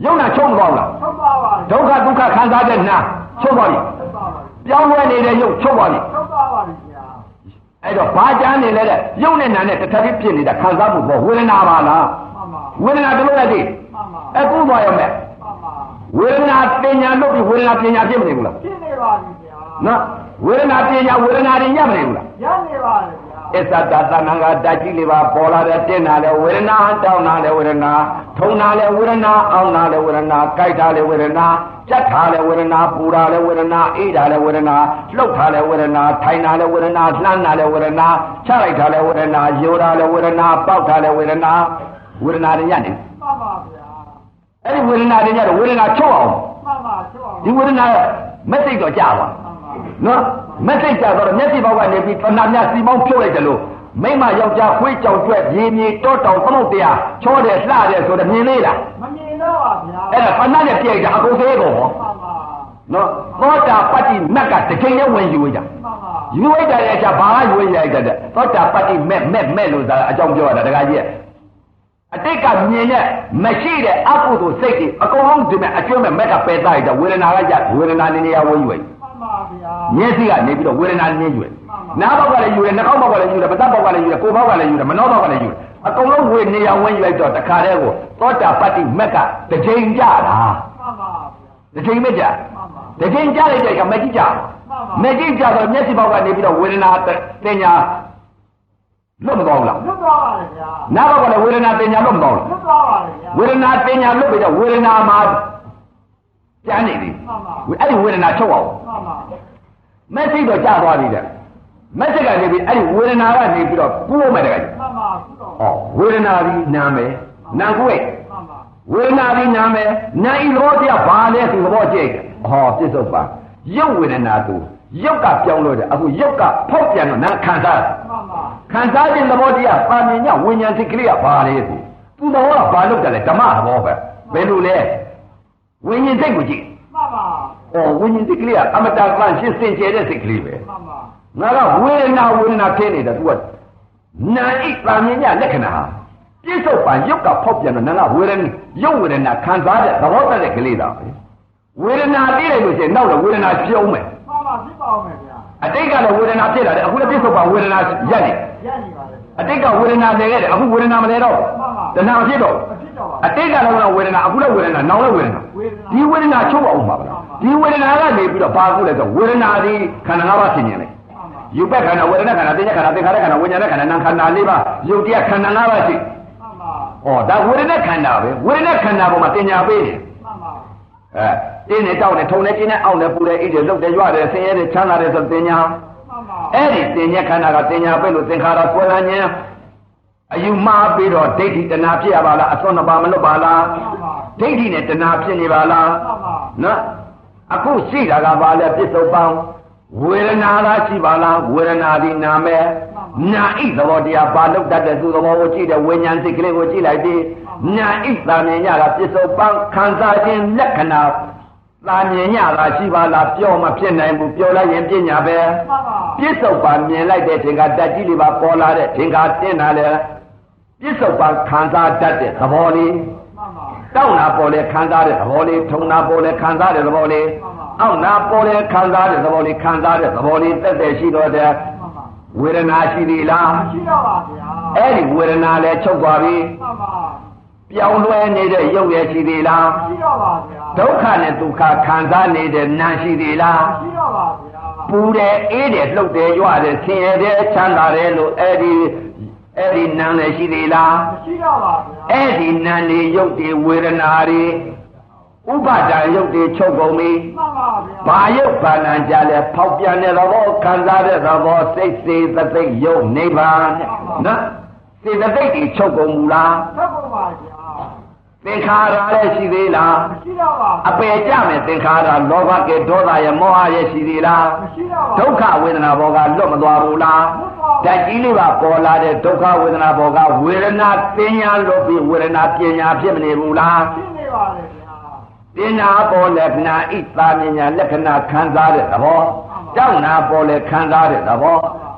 ယုံနာချုပ်မသွားဘူးလားချုပ်ပါပါဒုက္ခဒုက္ခခံစားတဲ့နာချုပ်သွားပြီပြောင်းလဲနေတဲ့ယုံချုပ်သွားပြီချုပ်ပါပါဗျာအဲ့တော့ဘာကြမ်းနေလဲတဲ့ယုံနဲ့နာနဲ့တစ်ထပ်ပြီးဖြစ်နေတာခံစားမှုပေါ့ဝေဒနာပါလားဝေဒနာတလို့ရသေးအခုသွားရမယ်ဝေဒနာပညာလို့ပြီးဝေဒနာပညာဖြစ်မနေဘူးလားဖြစ်နေပါပြီဗျာနော်ဝေဒနာပညာဝေဒနာတွေညမနေဘူးလားညနေပါလေဗျာအစ္ဆဒသနာကတကြီးလေးပါပေါ်လာတဲ့တင်းနာလေဝေဒနာတောင်းနာလေဝေဒနာထုံနာလေဝေဒနာအောင်းနာလေဝေဒနာကြိုက်တာလေဝေဒနာကြက်ထားလေဝေဒနာပူတာလေဝေဒနာအေးတာလေဝေဒနာလှုပ်ထားလေဝေဒနာထိုင်တာလေဝေဒနာလှမ်းတာလေဝေဒနာချလိုက်တာလေဝေဒနာယိုတာလေဝေဒနာပေါက်တာလေဝေဒနာဝေဒနာတွေညနေမှန်ပါဗျာအဲ့ဒီဝေဒနာတွေညတော့ဝေဒနာချုပ်အောင်မှန်ပါချုပ်အောင်ဒီဝေဒနာမက်စိတ်တော့ကြာသွားနော်မက်စိတ်ကြာတော့မျက်စိပေါက်ကနေပြီးတဏှာများစီပေါင်းဖြုတ်လိုက်တယ်လို့မိမယောက်ျားခွေးကြောင်ကျွဲ့ရေမြေတောတောင်သမုတ်တရားချောတယ်လှတယ်ဆိုတော့မြင်လေးလားမမြင်တော့ပါဗျာအဲ့ဒါဖဏနဲ့ပြိုက်တာအကုန်သေးကုန်ဟောနော်သောတာပတ္တိမက်ကတစ်ချိန်နဲ့ဝင်ယူကြယူလိုက်တဲ့အချက်ဘာယူလိုက်တဲ့သောတာပတ္တိမက်လို့သာအကြောင်းပြောရတာတခါကြီးအတိတ်ကမြင်တဲ့မရှိတဲ့အကုသိုလ်စိတ်တွေအကုန်လုံးဒီမဲ့အကျွမ်းမဲ့မက်ကပယ်သားရတဲ့ဝေဒနာကကြဝေဒနာနေရာဝင်ယူလိုက်မျက်စိကနေပြီးတော့ဝေဒနာမြင်ယူတယ်နားဘောက်ကလည်းယူတယ်နှာခေါင်းဘောက်ကလည်းယူတယ်ပသဘောက်ကလည်းယူတယ်ကိုယ်ဘောက်ကလည်းယူတယ်မနှောဘောက်ကလည်းယူတယ်အကုန်လုံးဝေနေရာဝင်ယူလိုက်တော့တခါတည်းကိုသောတာပတ္တိမက်ကတစ်ချိန်ကြတာတစ်ချိန်မကြတစ်ချိန်ကြလိုက်တဲ့ကမကြည့်ကြမကြည့်ကြတော့မျက်စိဘောက်ကနေပြီးတော့ဝေဒနာတင်ညာလွတ်မသွားဘူးလားလွတ်သွားပါလေဗျာနားဘောက်ကလည်းဝေဒနာတင်ညာလွတ်မသွားဘူးလွတ်သွားပါလေဗျာဝေဒနာတင်ညာလွတ်ပြီးတော့ဝေဒနာမှာကျန်နေပြီအဲ့ဒီဝေဒနာချုပ်အောင်မက်စိတ်တော့ကြာသွားပြီတဲ့မက်စိတ်ကနေပြီးအဲ့ဒီဝေဒနာကနေပြီးတော့ကူးမယ်တကယ်မှန်ပါကူးတော့ဟောဝေဒနာပြီးနာမယ်နာကိုယ်မှန်ပါဝေဒနာပြီးနာမယ်နာဤသဘောတရားဘာလဲသူသဘောကျိတ်ဟောပြစ္ဆုတ်ပါရုပ်ဝေဒနာသူရုပ်ကပြောင်းလို့တယ်အခုရုပ်ကဖောက်ပြန်တော့နာခံစားမှန်ပါခံစားခြင်းသဘောတရားပါမြင်ညဝိညာဉ်စိတ်ကလေးကဘာလဲသူသဘောကဘာလုပ်တယ်လဲဓမ္မသဘောပဲဘယ်လိုလဲဝိညာဉ်စိတ်ကိုကြည့်မှန်ပါဝိညာဉ်စိတ်ကလေးကအမတန်ကန့်ရှင်းစင်ကြယ်တဲ့စိတ်ကလေးပဲမှန်ပါငါကဝေဒနာဖြစ်နေတာ तू ကနာဣပါမြင်ညလက္ခဏာပြစ္ဆုတ်ပံရုပ်ကဖောက်ပြန်တော့နာကဝေဒနာရုပ်ဝေဒနာခံစားတဲ့သဘောတတ်တဲ့ကလေးတာပဲဝေဒနာသိလိုက်လို့ရှိရင်နောက်တော့ဝေဒနာပြုံးမယ်မှန်ပါဖြစ်ပါအောင်မယ်ဗျာအတိတ်ကလည်းဝေဒနာဖြစ်လာတယ်အခုလည်းပြစ္ဆုတ်ပံဝေဒနာရက်နေပါလေအတိတ်ကဝေဒနာနေခဲ့တယ်အခုဝေဒနာမလဲတော့တဏှာမဖြစ်တော့အတိတ်ကလည်းဝေဒနာအခုလည်းဝေဒနာနောက်လည်းဝေဒနာဒီဝေဒနာချုပ်အောင်ပါဗျာဒီဝေဒနာကနေပြီးတော့ဘာကုလဲဆိုဝေဒနာဒီခန္ဓာ၅ပါးဖြစ်နေတယ်ယူပက်ခန္ဓာဝေဒနာခန္ဓာသင်္ညခန္ဓာသင်္ခါရခန္ဓာဝိညာဉ်ခန္ဓာနာခန္ဓာ၄ပါးယုတ်တရားခန္ဓာ၅ပါးရှိဒါဝေဒနာခန္ဓာပဲဝေဒနာခန္ဓာပေါ်မှာတင်ညာပေးတယ်တင်းနဲ့တောက်နဲ့ထုံနဲ့ကျင်းနဲ့အောက်နဲ့ပူတယ်အိတ်တယ်လှုပ်တယ်ကြွတယ်ဆင်းရဲတယ်ချမ်းသာတယ်ဆိုတင်ညာအဲ့ဒီတင်ညာခန္ဓာကတင်ညာပေးလို့သင်္ခါရဆွဲလန်းခြင်းအယူမှားပြီးတော့ဒိဋ္ဌိတဏှာဖြစ်ရပါလားအစွန်းနှစ်ပါးမလွတ်ပါလားဒိဋ္ဌိနဲ့တဏှာဖြစ်နေပါလားနော်အခုရှိတာကဘာလဲပြစ္ဆုတ်ပံဝေဒနာလားရှိပါလားဝေဒနာဒီနာမယ်နာဣသဘောတရားပါလို့တတ်တဲ့သူသဘောကိုကြည့်တဲ့ဝိညာဉ်စိတ်ကလေးကိုကြည့်လိုက်ပြီးနာဣသာမြင်ရတာပြစ္ဆုတ်ပံခံစားခြင်းလက္ခဏာသာမြင်ရတာရှိပါလားပြောမဖြစ်နိုင်ဘူးပြောလိုက်ရင်ပညာပဲပြစ္ဆုတ်ပံမြင်လိုက်တဲ့ချိန်ကတတ်ကြည့်လေးပါပေါ်လာတဲ့ချိန်ကတင်းလာလေပြစ္ဆုတ်ပံခံစားတတ်တဲ့သဘောလေးတောက်နာပေါ်လေခံစားတဲ့သဘောလေးထုံနာပေါ်လေခံစားတဲ့သဘောလေးအောက်နာပေါ်လေခံစားတဲ့သဘောလေးခံစားတဲ့သဘောလေးတက်တဲ့ရှိတော့တဲ့ဝေဒနာရှိသေးလားရှိတော့ပါဗျာအဲ့ဒီဝေဒနာလည်းချုပ်သွားပြီမှန်ပါပြောင်းလဲနေတဲ့ရုပ်ရရှိသေးလားရှိတော့ပါဗျာဒုက္ခနဲ့ဒုက္ခခံစားနေတဲ့နာရှိသေးလားရှိတော့ပါဗျာပူတယ်အေးတယ်လှုပ်တယ်ကြွတယ်ဆင်းရဲတယ်ချမ်းသာတယ်လို့အဲ့ဒီနာလည်းရှိသေးလားမရှိတော့ပါဗျာအဲ့ဒီနာနေရုပ်တွေဝေဒနာတွေဥပါဒာရုပ်တွေချုပ်ကုန်ပြီမှန်ပါဗျာဘာရုပ်ဘာနာကြလဲဖောက်ပြန်တဲ့သဘောခံစားတဲ့သဘောစိတ်စေသသိက်ရုပ်နိဗ္ဗာန်နော်စေတသိက်တွေချုပ်ကုန်မူလားချုပ်ကုန်ပါဗျာသင်္ခါရလည်းရှိသေးလားမရှိတော့ပါအပယ်ကြမယ်သင်္ခါရလောဘကေဒေါသရဲ့မောဟရဲ့ရှိသေးလားမရှိတော့ပါဒုက္ခဝေဒနာဘောကလွတ်မသွားဘူးလားဓာတ်ကြီးလေးပါပေါ်လာတဲ့ဒုက္ခဝေဒနာဘောကဝေဒနာပညာလို့ပြီးဝေဒနာပညာဖြစ်မနေဘူးလားဖြစ်နေပါလေဗျာပညာပေါ်လက္ခဏာဣသာမြညာလက္ခဏာခံစားတဲ့သဘောတောက်နာပေါ်လေခံစားတဲ့သဘော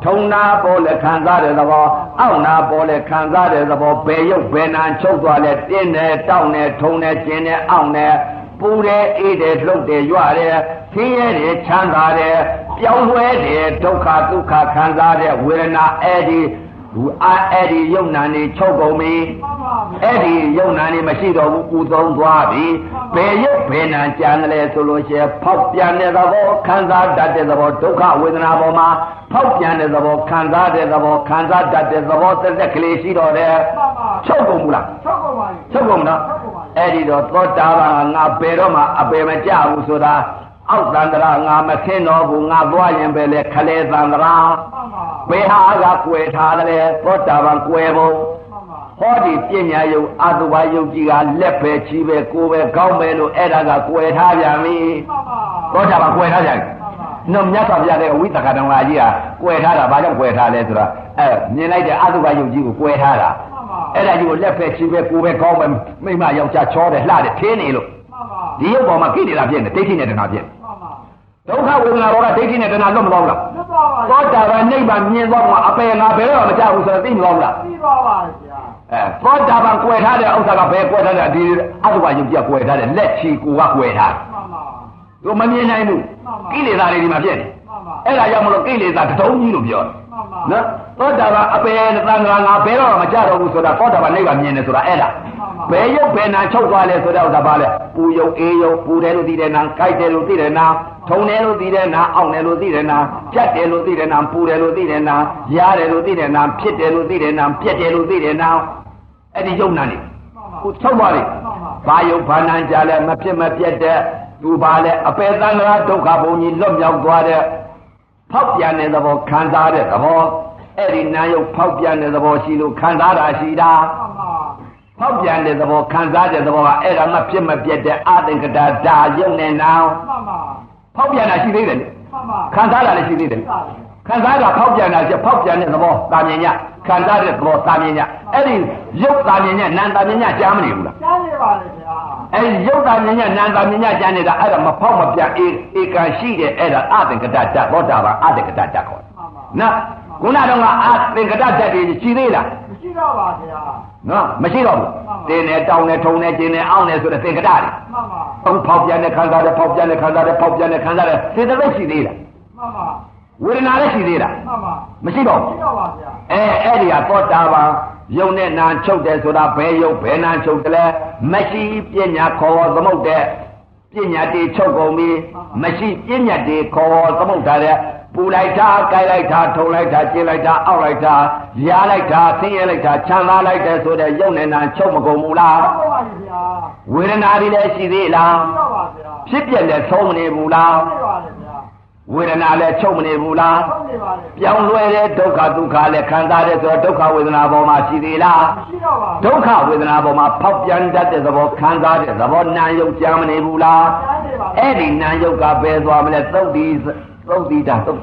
ထုံနာပေါ်လဲခံစားတဲ့သဘောအောက်နာပေါ်လဲခံစားတဲ့သဘောဘယ်ရုပ်ဘယ်နာချုပ်သွားလဲတင်းတယ်တောက်တယ်ထုံတယ်ကျင်းတယ်အောင့်တယ်ပူတယ်အေးတယ်လှုပ်တယ်ရွတယ်ဆင်းရဲတယ်ချမ်းသာတယ်ပြောင်းလဲတယ်ဒုက္ခဒုက္ခခံစားတဲ့ဝေဒနာအဲ့ဒီယုံနာနေချုပ်ကုန်ပြီအဲ့ဒီယုံနာနေမရှိတော့ဘူးပူသုံးသွားပြီဘယ်ရုပ်ဘယ်နာကြံတယ်ဆိုလို့ရှိရင်ဖောက်ပြန်တဲ့သဘောခံစားတတ်တဲ့သဘောဒုက္ခဝေဒနာပေါ်မှာဖောက်ပြန်တဲ့သဘောခံစားတဲ့သဘောခံစားတတ်တဲ့သဘောသက်ကလေးရှိတော့တယ်ချုပ်ကုန်ဘူးလားချုပ်ကုန်နော်အဲ့ဒီတော့သောတာပန်ငါဘယ်တော့မှအပေမကြဘူးဆိုတာအောက်သန္တရာငါမခင်းတော့ဘူးငါသွားရင်ပဲလေခလေသန္တရာဘယ်ဟာကကွယ်ထားတယ်သောတာပန်ကွယ်ဖို့ဟောဒီပညာယုံအတုပါယုံကြီးကလက်ပဲချီးပဲကိုယ်ပဲကောင်းပဲလို့အဲ့ဒါကကွယ်ထားပြန်ပြီသောတာပန်ကွယ်ထားပြန်နော်မြတ်စွာဘုရားရဲ့ဝိသကတော်လာကြီးကကွယ်ထားတာဘာကြောင့်ကွယ်ထားလဲဆိုတော့မြင်လိုက်တဲ့အတုပါယုံကြီးကိုကွယ်ထားတာအဲ့ဒါကြီးကိုလက်ပဲချီးပဲကိုယ်ပဲကောင်းပဲမိမယောက်ျားချောတယ်လှတယ်ထင်းနေလို့ဒီရုပ်ပေါ်မှာကိလေသာဖြစ်နေဒိဋ္ဌိနဲ့တဏှာဖြစ်ဒုက္ခဝေဒနာဘောကဒိဋ္ဌိနဲ့တဏှာလွတ်မသွားဘူးလားသောတာပန်နိဗ္ဗာန်မြင်သွားမှာအပေငါဘယ်တော့မှမကြဘူးဆိုတော့သိမသွားဘူးလားသိသွားပါဗျာသောတာပန်ကွယ်ထားတဲ့ဥစ္စာကဘယ်ကွယ်ထားတဲ့ဒီအတုပယုတ်ကြီးကွယ်ထားတဲ့လက်ချီကိုကကွယ်ထားသူမမြင်နိုင်ဘူးကိလေသာတွေဒီမှာဖြစ်နေအဲ့ဒါကြောင့်မလို့ကိလေသာတထုံးကြီးလို့ပြောတယ်နော်သောတာပန်အပေသံဃာငါဘယ်တော့မှမကြတော့ဘူးဆိုတာသောတာပန်နိဗ္ဗာန်မြင်တယ်ဆိုတာအဲ့ဒါဘယ်ရုပ်ဘယ်နာချုပ်သွားလဲဆိုတော့ဥစ္စာပါလဲပူယုတ်အေးယုတ်ပူတယ်လို့သိတယ်နာကြိုက်တယ်လို့သိတယ်နာထုံတယ်လို့သိတယ်နာအောင့်တယ်လို့သိတယ်နာပြတ်တယ်လို့သိတယ်နာပူတယ်လို့သိတယ်နာရားတယ်လို့သိတယ်နာဖြစ်တယ်လို့သိတယ်နာပြက်တယ်လို့သိတယ်နာအဲ့ဒီယုတ်နာနေဟိုချုပ်သွားတယ်ဘာယုတ်ဘာနာကြလဲမဖြစ်မပြက်တဲ့သူပါလဲအပေသံဃာဒုက္ခဘုံကြီးလွတ်မြောက်သွားတဲ့ဖောက်ပြန်တဲ့သဘောခံစားတဲ့သဘောအဲ့ဒီနာယုတ်ဖောက်ပြန်တဲ့သဘောရှိလို့ခံစားတာရှိတာဖောက်ပြန်တဲ့သဘောခံစားတဲ့သဘောကအဲ့ဒါမှဖြစ်မပြက်တဲ့အသင်္ကတာဓာယုံနဲ့နောင်ဖောက်ပြန်တာရှိသေးတယ်လေခံစားတာလည်းရှိသေးတယ်ခံစားတာဖောက်ပြန်တာရှိဖောက်ပြန်တဲ့သဘောတာမြင်ညခံစားတဲ့သဘောတာမြင်ညအဲ့ဒီရုပ်တာမြင်ညနာမ်တာမြင်ညကြားမနေဘူးလားကြားနေပါလေဗျာအဲ့ဒီရုပ်တာမြင်ညနာမ်တာမြင်ညကြားနေတာအဲ့ဒါမဖောက်မပြန်ဧကံရှိတဲ့အဲ့ဒါအသင်္ကတာဓာဘောတာပါအသင်္ကတာဓာခေါ်တယ်နော်ခုနကတော့ကအသင်္ကတာဓာတွေရှိသေးလားမရှိတော့ပါဗျာနော်မရှိတော့ဘူးတင်းနဲ့တောင်းနဲ့ထုံနဲ့ကျင်းနဲ့အောင်းနဲ့ဆိုတဲ့သင်္ကတာတွေမှန်ပါအခုဖောက်ပြန်တဲ့ခံစားတဲ့ဖောက်ပြန်တဲ့ခံစားတဲ့ဖောက်ပြန်တဲ့ခံစားတဲ့စေတသိက်ရှိသေးလားမှန်ပါဝေဒနာလည်းရှိသေးလားမှန်ပါမရှိတော့ဘူးမရှိတော့ပါဗျာအဲ့ဒီကသောတာပန်ယုံနဲ့နာချုပ်တယ်ဆိုတာဘယ်ယုတ်ဘယ်နာချုပ်တယ်လဲမရှိပညာခေါ်သမုတ်တဲ့ပညာတွေချုပ်ကုန်ပြီမရှိပညာတွေခေါ်သမုတ်တာတဲ့ပူလိုက်တာကြိုက်လိုက်တာထုံလိုက်တာကျင်းလိုက်တာအောက်လိုက်တာရားလိုက်တာဆင်းရဲလိုက်တာချမ်းသာလိုက်တယ်ဆိုတဲ့ယုံနဲ့နာချုပ်မကုန်ဘူးလားဟုတ်ပါပြီဗျာဝေဒနာတွေလည်းရှိသေးလားဟုတ်ပါဗျာဖြစ်ပြက်လည်းဆုံးမနေဘူးလားဟုတ်ပါဗျာဝေဒနာလည်းချုပ်မနေဘူးလားချုပ်နေပါလေပြောင်းလဲတဲ့ဒုက္ခဒုက္ခလည်းခံစားတဲ့ဆိုတော့ဒုက္ခဝေဒနာပေါ်မှာရှိသေးလားမရှိတော့ပါဘူးဒုက္ခဝေဒနာပေါ်မှာဖောက်ပြန်တတ်တဲ့သဘောခံစားတဲ့သဘောနာယုတ်ကြမ်းမနေဘူးလားကြားနေပါအဲ့ဒီနာယုတ်ကဘယ်သွားမလဲသုတ်တိတာအဲ့ဒါ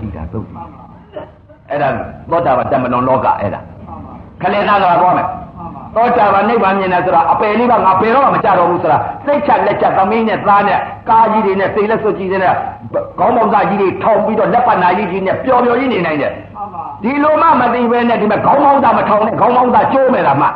သောတာပန်တမန်တော်လောကအဲ့ဒါခလေသာကသွားမယ်သောတာပန်နိဗ္ဗာန်မြင်တယ်ဆိုတာအပယ်လေးပါငါဘယ်တော့မှမကြတော့ဘူးဆိုတာစိတ်ချက်လက်ချက်သမင်းနဲ့သားနဲ့ကားကြီးတွေနဲ့စိတ်လက်စွပ်ကြီးတွေနဲ့ခေါင်းပေါင်းသားကြီးတွေထောင်ပြီးတော့လက်ပတ်နာကြီးကြီးနဲ့ပျော်ပျော်ကြီးနေနိုင်တယ်ဒီလိုမှမသိပဲနဲ့ဒီမဲ့ခေါင်းပေါင်းသားမထောင်နဲ့ခေါင်းပေါင်းသားကျိုးမယ်လားမှ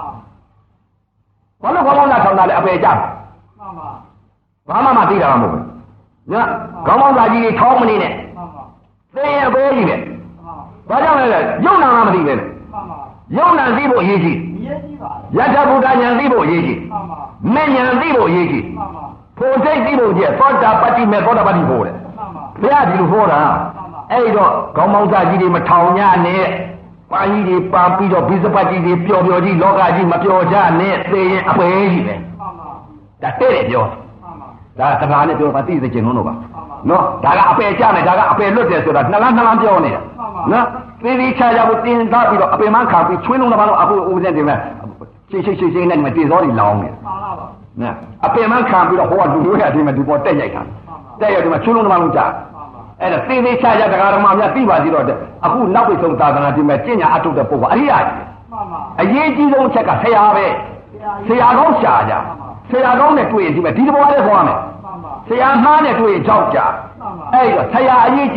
ဘာလို့ခေါင်းပေါင်းသားထောင်တာလဲအပယ်ကြဘာမှမသိတာမဟုတ်ဘူးညာခေါင်းပေါင်းသားကြီးတွေထောင်းမနေနဲ့သိရင်အပေးကြီးပဲဘာကြောင့်လဲယုံနာမှမသိပဲနဲ့ယုံနာသိဖို့အရေးကြီးယထာဘုဒ္ဓဉာဏ်သိဖို့အရေးကြီးမဉ္ဇဏ်သိဖို့အရေးကြီးဖို့စိတ်သိဖို့ကျသောတာပတ္တိမေသောတာပတ္တိဖို့တယ်ဘုရားဒီလိုဟောတာအဲ့တော့ခေါင်းပေါင်းသားကြီးတွေမထောင်ညနဲ့ပါကြီးတွေပါပြီးတော့ဘိဇပတ်ကြီးတွေပျော်ပျော်ကြီးလောကကြီးမပျော်ကြနဲ့သိရင်အပေးကြီးပဲဒါတဲ့တယ်ပြောဒါစကားနဲ့ပြောပါသိစေချင်လို့ပါနော်ဒါကအပယ်ကြမယ်ဒါကအပယ်လွတ်တယ်ဆိုတာနှလန်းပြောနေတာနော်သေသေးချာချာကိုတင်သားပြီးတော့အပယ်မှခံပြီးချွင်းလုံးတစ်ပါးတော့အခုဦးစင်းတင်မဲ့ရှိနဲ့မတည်သောတွေလောင်းနေနော်အပယ်မှခံပြီးတော့ဟိုကလူတွေအတင်းမဒီပေါ်တက်ရိုက်တာတက်ရိုက်ဒီမှာချွင်းလုံးတစ်ပါးလုံးကြာအဲ့ဒါသေသေးချာချာတရားဓမ္မများသိပါသေးတော့အခုနောက်ပိတ်ဆုံးသာသနာတင်မဲ့ကျင့်ညာအထုတ်တဲ့ပုဂ္ဂိုလ်အရိယာကြီးအရေးကြီးဆုံးအချက်ကဆရာပဲဆရာကောင်းရှာကြဆရာကောင်းနဲ့တွေ့ရင်ဒီမဲ့ဒီတဘောလေးခေါ်ရမယ်ဆရာမှားနဲ့တွေ့ရင်ကြောက်ကြအဲ့တော့ဆရာအရေးကြီး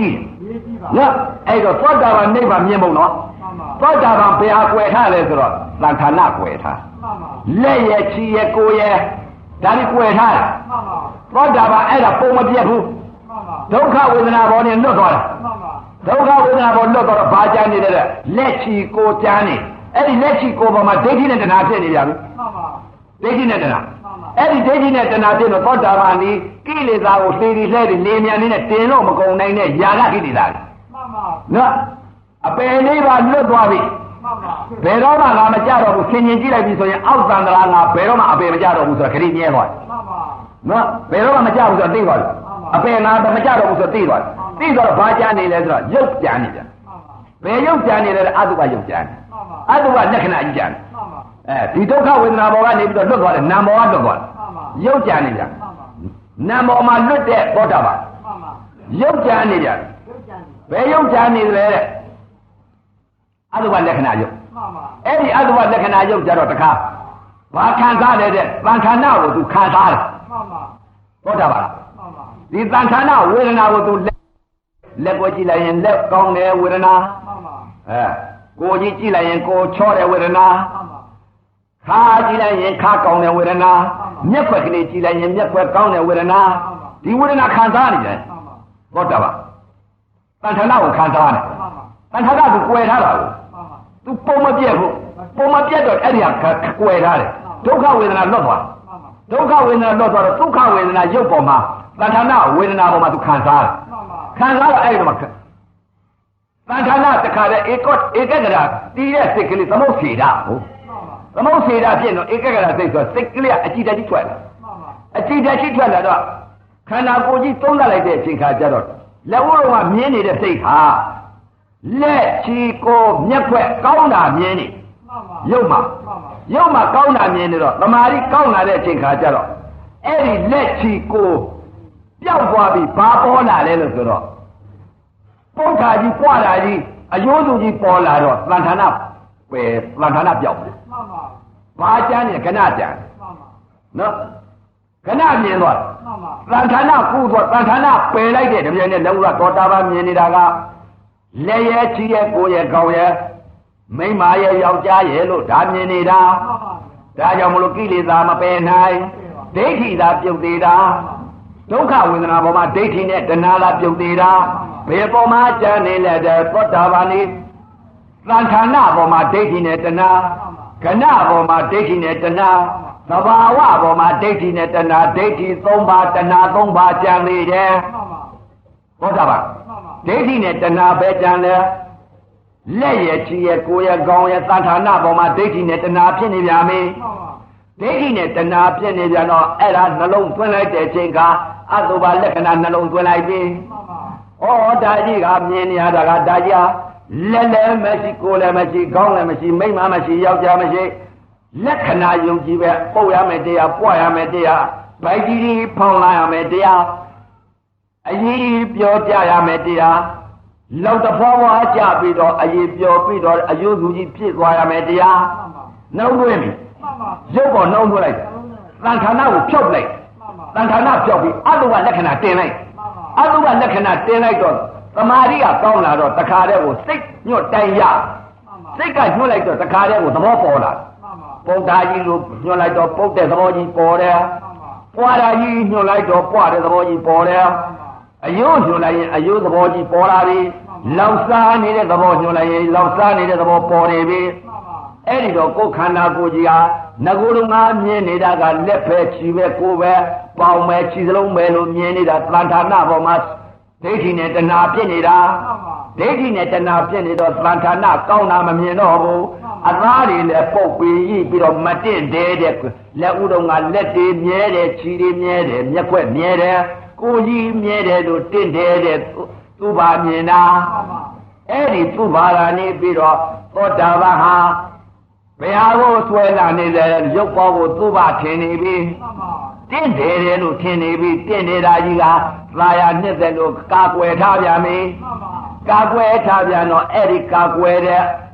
နော်အဲ့တော့သောတာပန်နိဗ္ဗာန်မြင်ဖို့နော်သောတာပန်ဘယ်ဟာကွယ်ထားလဲဆိုတော့သံဌာနကွယ်ထားလက်ရဲ့ချီရဲ့ကိုယ်ရဲ့ဒါတွေကွယ်ထားတယ်သောတာပန်အဲ့ဒါပုံမပြတ်ဘူးဒုက္ခဝေဒနာဘောနဲ့လွတ်သွားတာဒုက္ခဝေဒနာဘောလွတ်သွားတော့ဘာကြမ်းနေလဲလက်ချီကိုကြမ်းနေအဲ့ဒီလက်ချီကိုပေါ်မှာဒိဋ္ဌိနဲ့တဏှာဖြစ်နေကြပြီဒိဋ္ဌိနဲ့တဏှာအဲ့ဒီဒိဋ္ဌိနဲ့တဏှာဖြစ်တော့သောတာပန်ဒီကိလေသာကိုသေဒီလှဲပြီးလေမြန်နေတဲ့တင်လို့မကုန်နိုင်တဲ့ຢာကကိလေသာတွေနော်အပယ်လေးပါလွတ်သွားပြီဘယ်တော့မှငါမကြတော့ဘူးဆင်ញင်ကြည့်လိုက်ပြီဆိုရင်အောက်သံဃာငါဘယ်တော့မှအပယ်မကြတော့ဘူးဆိုတော့ခရီးမြဲသွားတယ်နော်ဘယ်တော့မှမကြဘူးဆိုတော့သိသွားတယ်အပယ်ငါမကြတော့ဘူးဆိုတော့သိသွားတယ်သိတော့ဘာကြနေလဲဆိုတော့ရုပ်ကြနေတယ်ဘယ်ရုပ်ကြနေလဲအတုပရုပ်ကြနေအတုပလက္ခဏာကြီးကြနေအဲဒီဒုက္ခဝေဒနာဘောကနေပြီးတော့လွတ်သွားတယ်နာမ်ဘောကလွတ်သွားတယ်ရုပ်ကြနေကြနာမ်ဘောမှာလွတ်တဲ့သောတာပန်ရုပ်ကြနေကြဘယ်ရုပ်ကြနေလဲတဲ့အတုပလက္ခဏာရုပ်အဲ့ဒီအတုပလက္ခဏာရုပ်ကြတော့တခါဘာခံစားလဲတဲ့သံဌာနကိုသူခံစားတယ်သောတာပန်ဒီသံဌာနဝေဒနာကိုသူလက်ကိုကြည့်လိုက်ရင်လက်ကောင်းတယ်ဝေဒနာကိုကြီးကြည့်လိုက်ရင်ကိုချောတယ်ဝေဒနာခါကြည့်လိုက်ရင်ခါကောင်းတယ်ဝေဒနာမျက်ခွက်ကလေးကြည့်လိုက်ရင်မျက်ခွက်ကောင်းတယ်ဝေဒနာဒီဝေဒနာခံစားနေတယ်သောတာပန်သံဌာနကိုခံစားတယ်သံဌာနကိုကွယ်ထားတာကိုသူပုံမပြတ်ဘူးပုံမပြတ်တော့အဲ့ဒီကကွယ်ထားတယ်ဒုက္ခဝေဒနာလွတ်သွားဒုက္ခဝေဒနာလွတ်သွားတော့ဒုက္ခဝေဒနာရုပ်ပေါ်မှာသံဌာနဝေဒနာပေါ်မှာသူခံစားတယ်ခံစားတော့အဲ့ဒီမှာသံဌာနတခါတည်းဧကဂရတီးတဲ့စိတ်ကလေးသမုတ်စေတာဟုတ်သမုတ်စေတာဖြစ်တော့ဧကဂရစိတ်ဆိုစိတ်ကလေးအကြည်တကြီးထွက်လာအကြည်တကြီးထွက်လာတော့ခန္ဓာကိုယ်ကြီးသုံးသပ်လိုက်တဲ့အချိန်ခါကျတော့လက်ဦးတော်ကမြင်နေတဲ့စိတ်ဟာလက်ချီကိုမျက်ခွက်ကောင်းတာမြင်နေရုပ်မှာကောင်းတာမြင်နေတော့သမာဓိကောင်းလာတဲ့အချိန်ခါကျတော့အဲ့ဒီလက်ချီကိုပျောက်သွားပြီဘာပေါ်လာလဲလို့ဆိုတော့ပုဋ္ဌာကြီးပွားတာကြီးအယိုးစုကြီးပေါ်လာတော့သံဌာနပျောက်တယ်ဘာကြမ်းနေကဏကြမ်းနော်ကဏမြင်သွားသံဌာနကူသွားသံဌာနပယ်လိုက်တဲ့တပြိုင်နဲ့လုံးဝသောတာပန်မြင်နေတာကလက်ရဲ့ချီရဲ့ကိုယ်ရဲ့ကောင်းရဲ့မိန်းမရဲ့ယောက်ျားရဲ့လို့ဒါမြင်နေတာဒါကြောင့်မလို့ကိလေသာမပယ်နိုင်ဒိဋ္ဌိသာပြုတ်သေးတာဒုက္ခဝေဒနာပေါ်မှာဒိဋ္ဌိနဲ့တဏှာသာပြုတ်သေးတာဘယ်ပေါ်မှာကြံနေလဲတဲ့သောတာပန်นี่သံဌာနပေါ်မှာဒိဋ္ဌိနဲ့တဏှာကဏပေါ်မှာဒိဋ္ဌိနဲ့တဏှာသဘာဝပေါ်မှာဒိဋ္ဌိနဲ့တဏှာဒိဋ္ဌိ၃ပါးတဏှာ၃ပါးကြံနေတယ်သောတာပန်ဒိဋ္ဌိနဲ့တဏှာပဲကြံလဲလက်ရဲ့ချီရဲ့ကိုယ်ရဲ့ကောင်းရဲ့သံဌာနပေါ်မှာဒိဋ္ဌိနဲ့တဏှာဖြစ်နေပြန်ပြီဒိဋ္ဌိနဲ့တဏှာဖြစ်နေပြန်တော့အဲ့ဒါနှလုံးသွင်းလိုက်တဲ့ချိန်ကအတုပလက္ခဏာနှလုံးသွင်းလိုက်ပြီဩဒါကြီးကမြင်နေရတာကဒါကြီးလက်လည်းမရှိကိုယ်လည်းမရှိကောင်းလည်းမရှိမိန်းမမရှိယောက်ျားမရှိလက္ခဏာယုံကြည်ပဲပုတ်ရမယ်တရားပွားရမယ်တရားဗိုက်ကြီးဖောင်းလာရမယ်တရားအရေးပြောကြရမယ်တရားလောက်တဖွာဖွာကြပြီးတော့အရေးပြောပြီးတော့အယုစုကြီးဖြစ်သွားရမယ်တရားနှုံးသွင်းပြီရုပ်ပေါ်နှုံးသွင်းလိုက်သံဌာနကိုဖြုတ်လိုက်သံဌာနဖြုတ်ပြီးအတုပလက္ခဏာတင်လိုက်အတုပလက္ခဏာတင်လိုက်တော့သမာဓိကကောင်းလာတော့တခါတည်းကိုစိတ်ညွတ်တိုင်ရစိတ်ကညွတ်လိုက်တော့တခါတည်းကိုသဘောပေါ်လာပုဒ္ဓါကြီးကိုညွတ်လိုက်တော့ပုတ်တဲ့သဘောကြီးပေါ်တယ်ပွားတာကြီးညွတ်လိုက်တော့ပွားတဲ့သဘောကြီးပေါ်တယ်အယုညွတ်လိုက်ရင်အယုသဘောကြီးပေါ်လာပြီလောက်စားနေတဲ့သဘောညွတ်လိုက်ရင်လောက်စားနေတဲ့သဘောပေါ်နေပြီအဲ့ဒီတော့ကိုယ်ခန္ဓာကိုယ်ကြီးဟာငကိုယ်လုံးငါမြင်နေတာကလက်ပဲခြေပဲကိုယ်ပဲပေါင်ပဲခြေစလုံးပဲလို့မြင်နေတာသံဌာနပေါ်မှာဒိဋ္ဌိနဲ့တဏှာဖြစ်နေတာဒိဋ္ဌိနဲ့တဏှာဖြစ်နေတော့သံဌာနကောင်းတာမမြင်တော့ဘူးအသားတွေလည်းပုတ်ပြီးတော့မတင့်တဲ့လက်ဥတော်ကလက်တွေမြဲတယ်ခြေတွေမြဲတယ်မျက်ခွက်မြဲတယ်ကိုယ်ကြီးမြဲတယ်လို့တင့်တယ်တဲ့သူ့ဘာမြင်တာအဲ့ဒီသူ့ဘာလာနေပြီးတော့သောတာပန်ဟာဘယ်ဟာကိုဆွဲလာနေတယ်ရုပ်ပေါ်ကိုသူ့ဘာထင်နေပြီတင့်တယ်လို့ထင်နေပြီတင့်နေတာကြီးကသာယာနှစ်သက်လို့ကာကွယ်ထားပြန်ပြီကာကွယ်ထားပြန်တော့အဲ့ဒီကာကွယ်တဲ့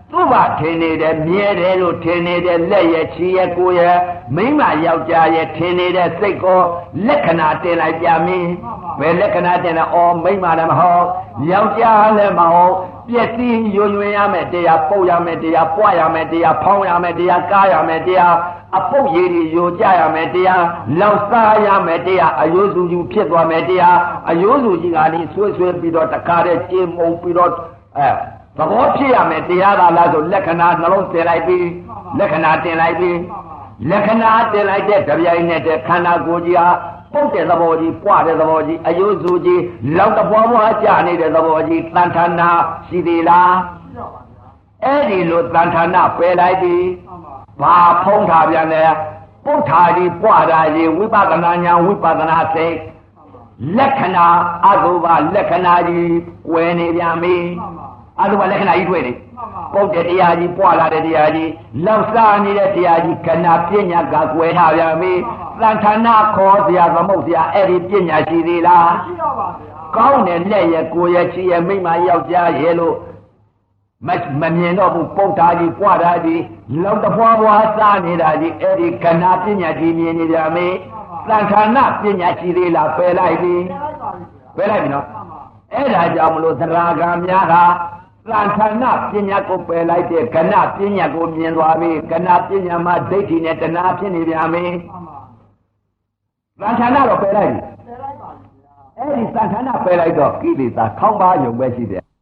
သူ့ဘာထင်နေတယ်မြဲတယ်လို့ထင်နေတဲ့လက်ရဲ့ချီရဲ့ကိုယ်ရဲ့မိမယောက်ျားရဲ့ထင်နေတဲ့စိတ်ကိုလက္ခဏာတင်လိုက်ကြမင်းဘယ်လက္ခဏာတင်လဲအော်မိမလည်းမဟုတ်ယောက်ျားလည်းမဟုတ်ပြည့်စည်ယွညွင်ရမယ်တရားပုတ်ရမယ်တရားပွားရမယ်တရားဖောင်းရမယ်တရားကားရမယ်တရားအပုတ်ရည်ယိုကြရမယ်တရားလောက်စားရမယ်တရားအယိုးစုကြီးဖြစ်သွားမယ်တရားအယိုးစုကြီးကလည်းဆွဆွပြီးတော့တခါတည်းကြေမုံပြီးတော့သဘောဖြစ်ရမယ်တရားသာလားဆိုလက္ခဏာနှလုံးတင်လိုက်ပြီးလက္ခဏာတင်လိုက်ပြီးလက္ခဏာတင်လိုက်တဲ့ကြပြိုင်နဲ့တဲ့ခန္ဓာကိုယ်ကြီးဟာပုတ်တဲ့သဘောကြီးပွားတဲ့သဘောကြီးအယိုးစုကြီးလောက်တပွားပွားကြနေတဲ့သဘောကြီးတန်ထာနာရှိသေးလားအဲ့ဒီလိုတန်ထာနာပယ်လိုက်ပြီးဘာဖုံးထားပြန်လဲပုတ်ထားကြီးပွားတာကြီးဝိပဿနာဉာဏ်ဝိပဿနာစိတ်လက္ခဏာအတုပလက္ခဏာကြီးကွယ်နေပြန်ပြီအတုပလက္ခဏာကြီးတွေ့နေပုတ်တဲ့တရားကြီးပွားလာတဲ့တရားကြီးလောက်စားနေတဲ့တရားကြီးခဏပညာကကွယ်ထားပြန်ပြီသံဌာနခေါ်စရာသမုတ်စရာအဲ့ဒီပညာရှိသေးလားရှိတော့ပါဗျာကောင်းတဲ့လက်ရဲ့ကိုယ်ရဲ့ချီရဲ့မိမယောက်ျားရဲ့လို့မမြင်တော့ဘူးပုတ်တာကြီးပွားတာကြီးလောက်တဖွာဖွာစားနေတာကြီးအဲ့ဒီခဏပညာကြီးမြင်နေကြမေသံဌာနပညာရှိသေးလားပယ်လိုက်ပြီပယ်လိုက်ပြီနော်အဲ့ဒါကြောင့်မလို့သရဂံများဟာသံဌာနပညာကိုပယ်လိုက်တဲ့ခဏပညာကိုမြင်သွားပြီခဏပညာမှာဒိဋ္ဌိနဲ့တဏှာဖြစ်နေပြန်ပြီသံဌာနတော့ပယ်လိုက်ပြီပယ်လိုက်ပါဗျာအဲ့ဒီသံဌာနပယ်လိုက်တော့ကိလေသာခေါင်းပါယုံပဲရှိတယ်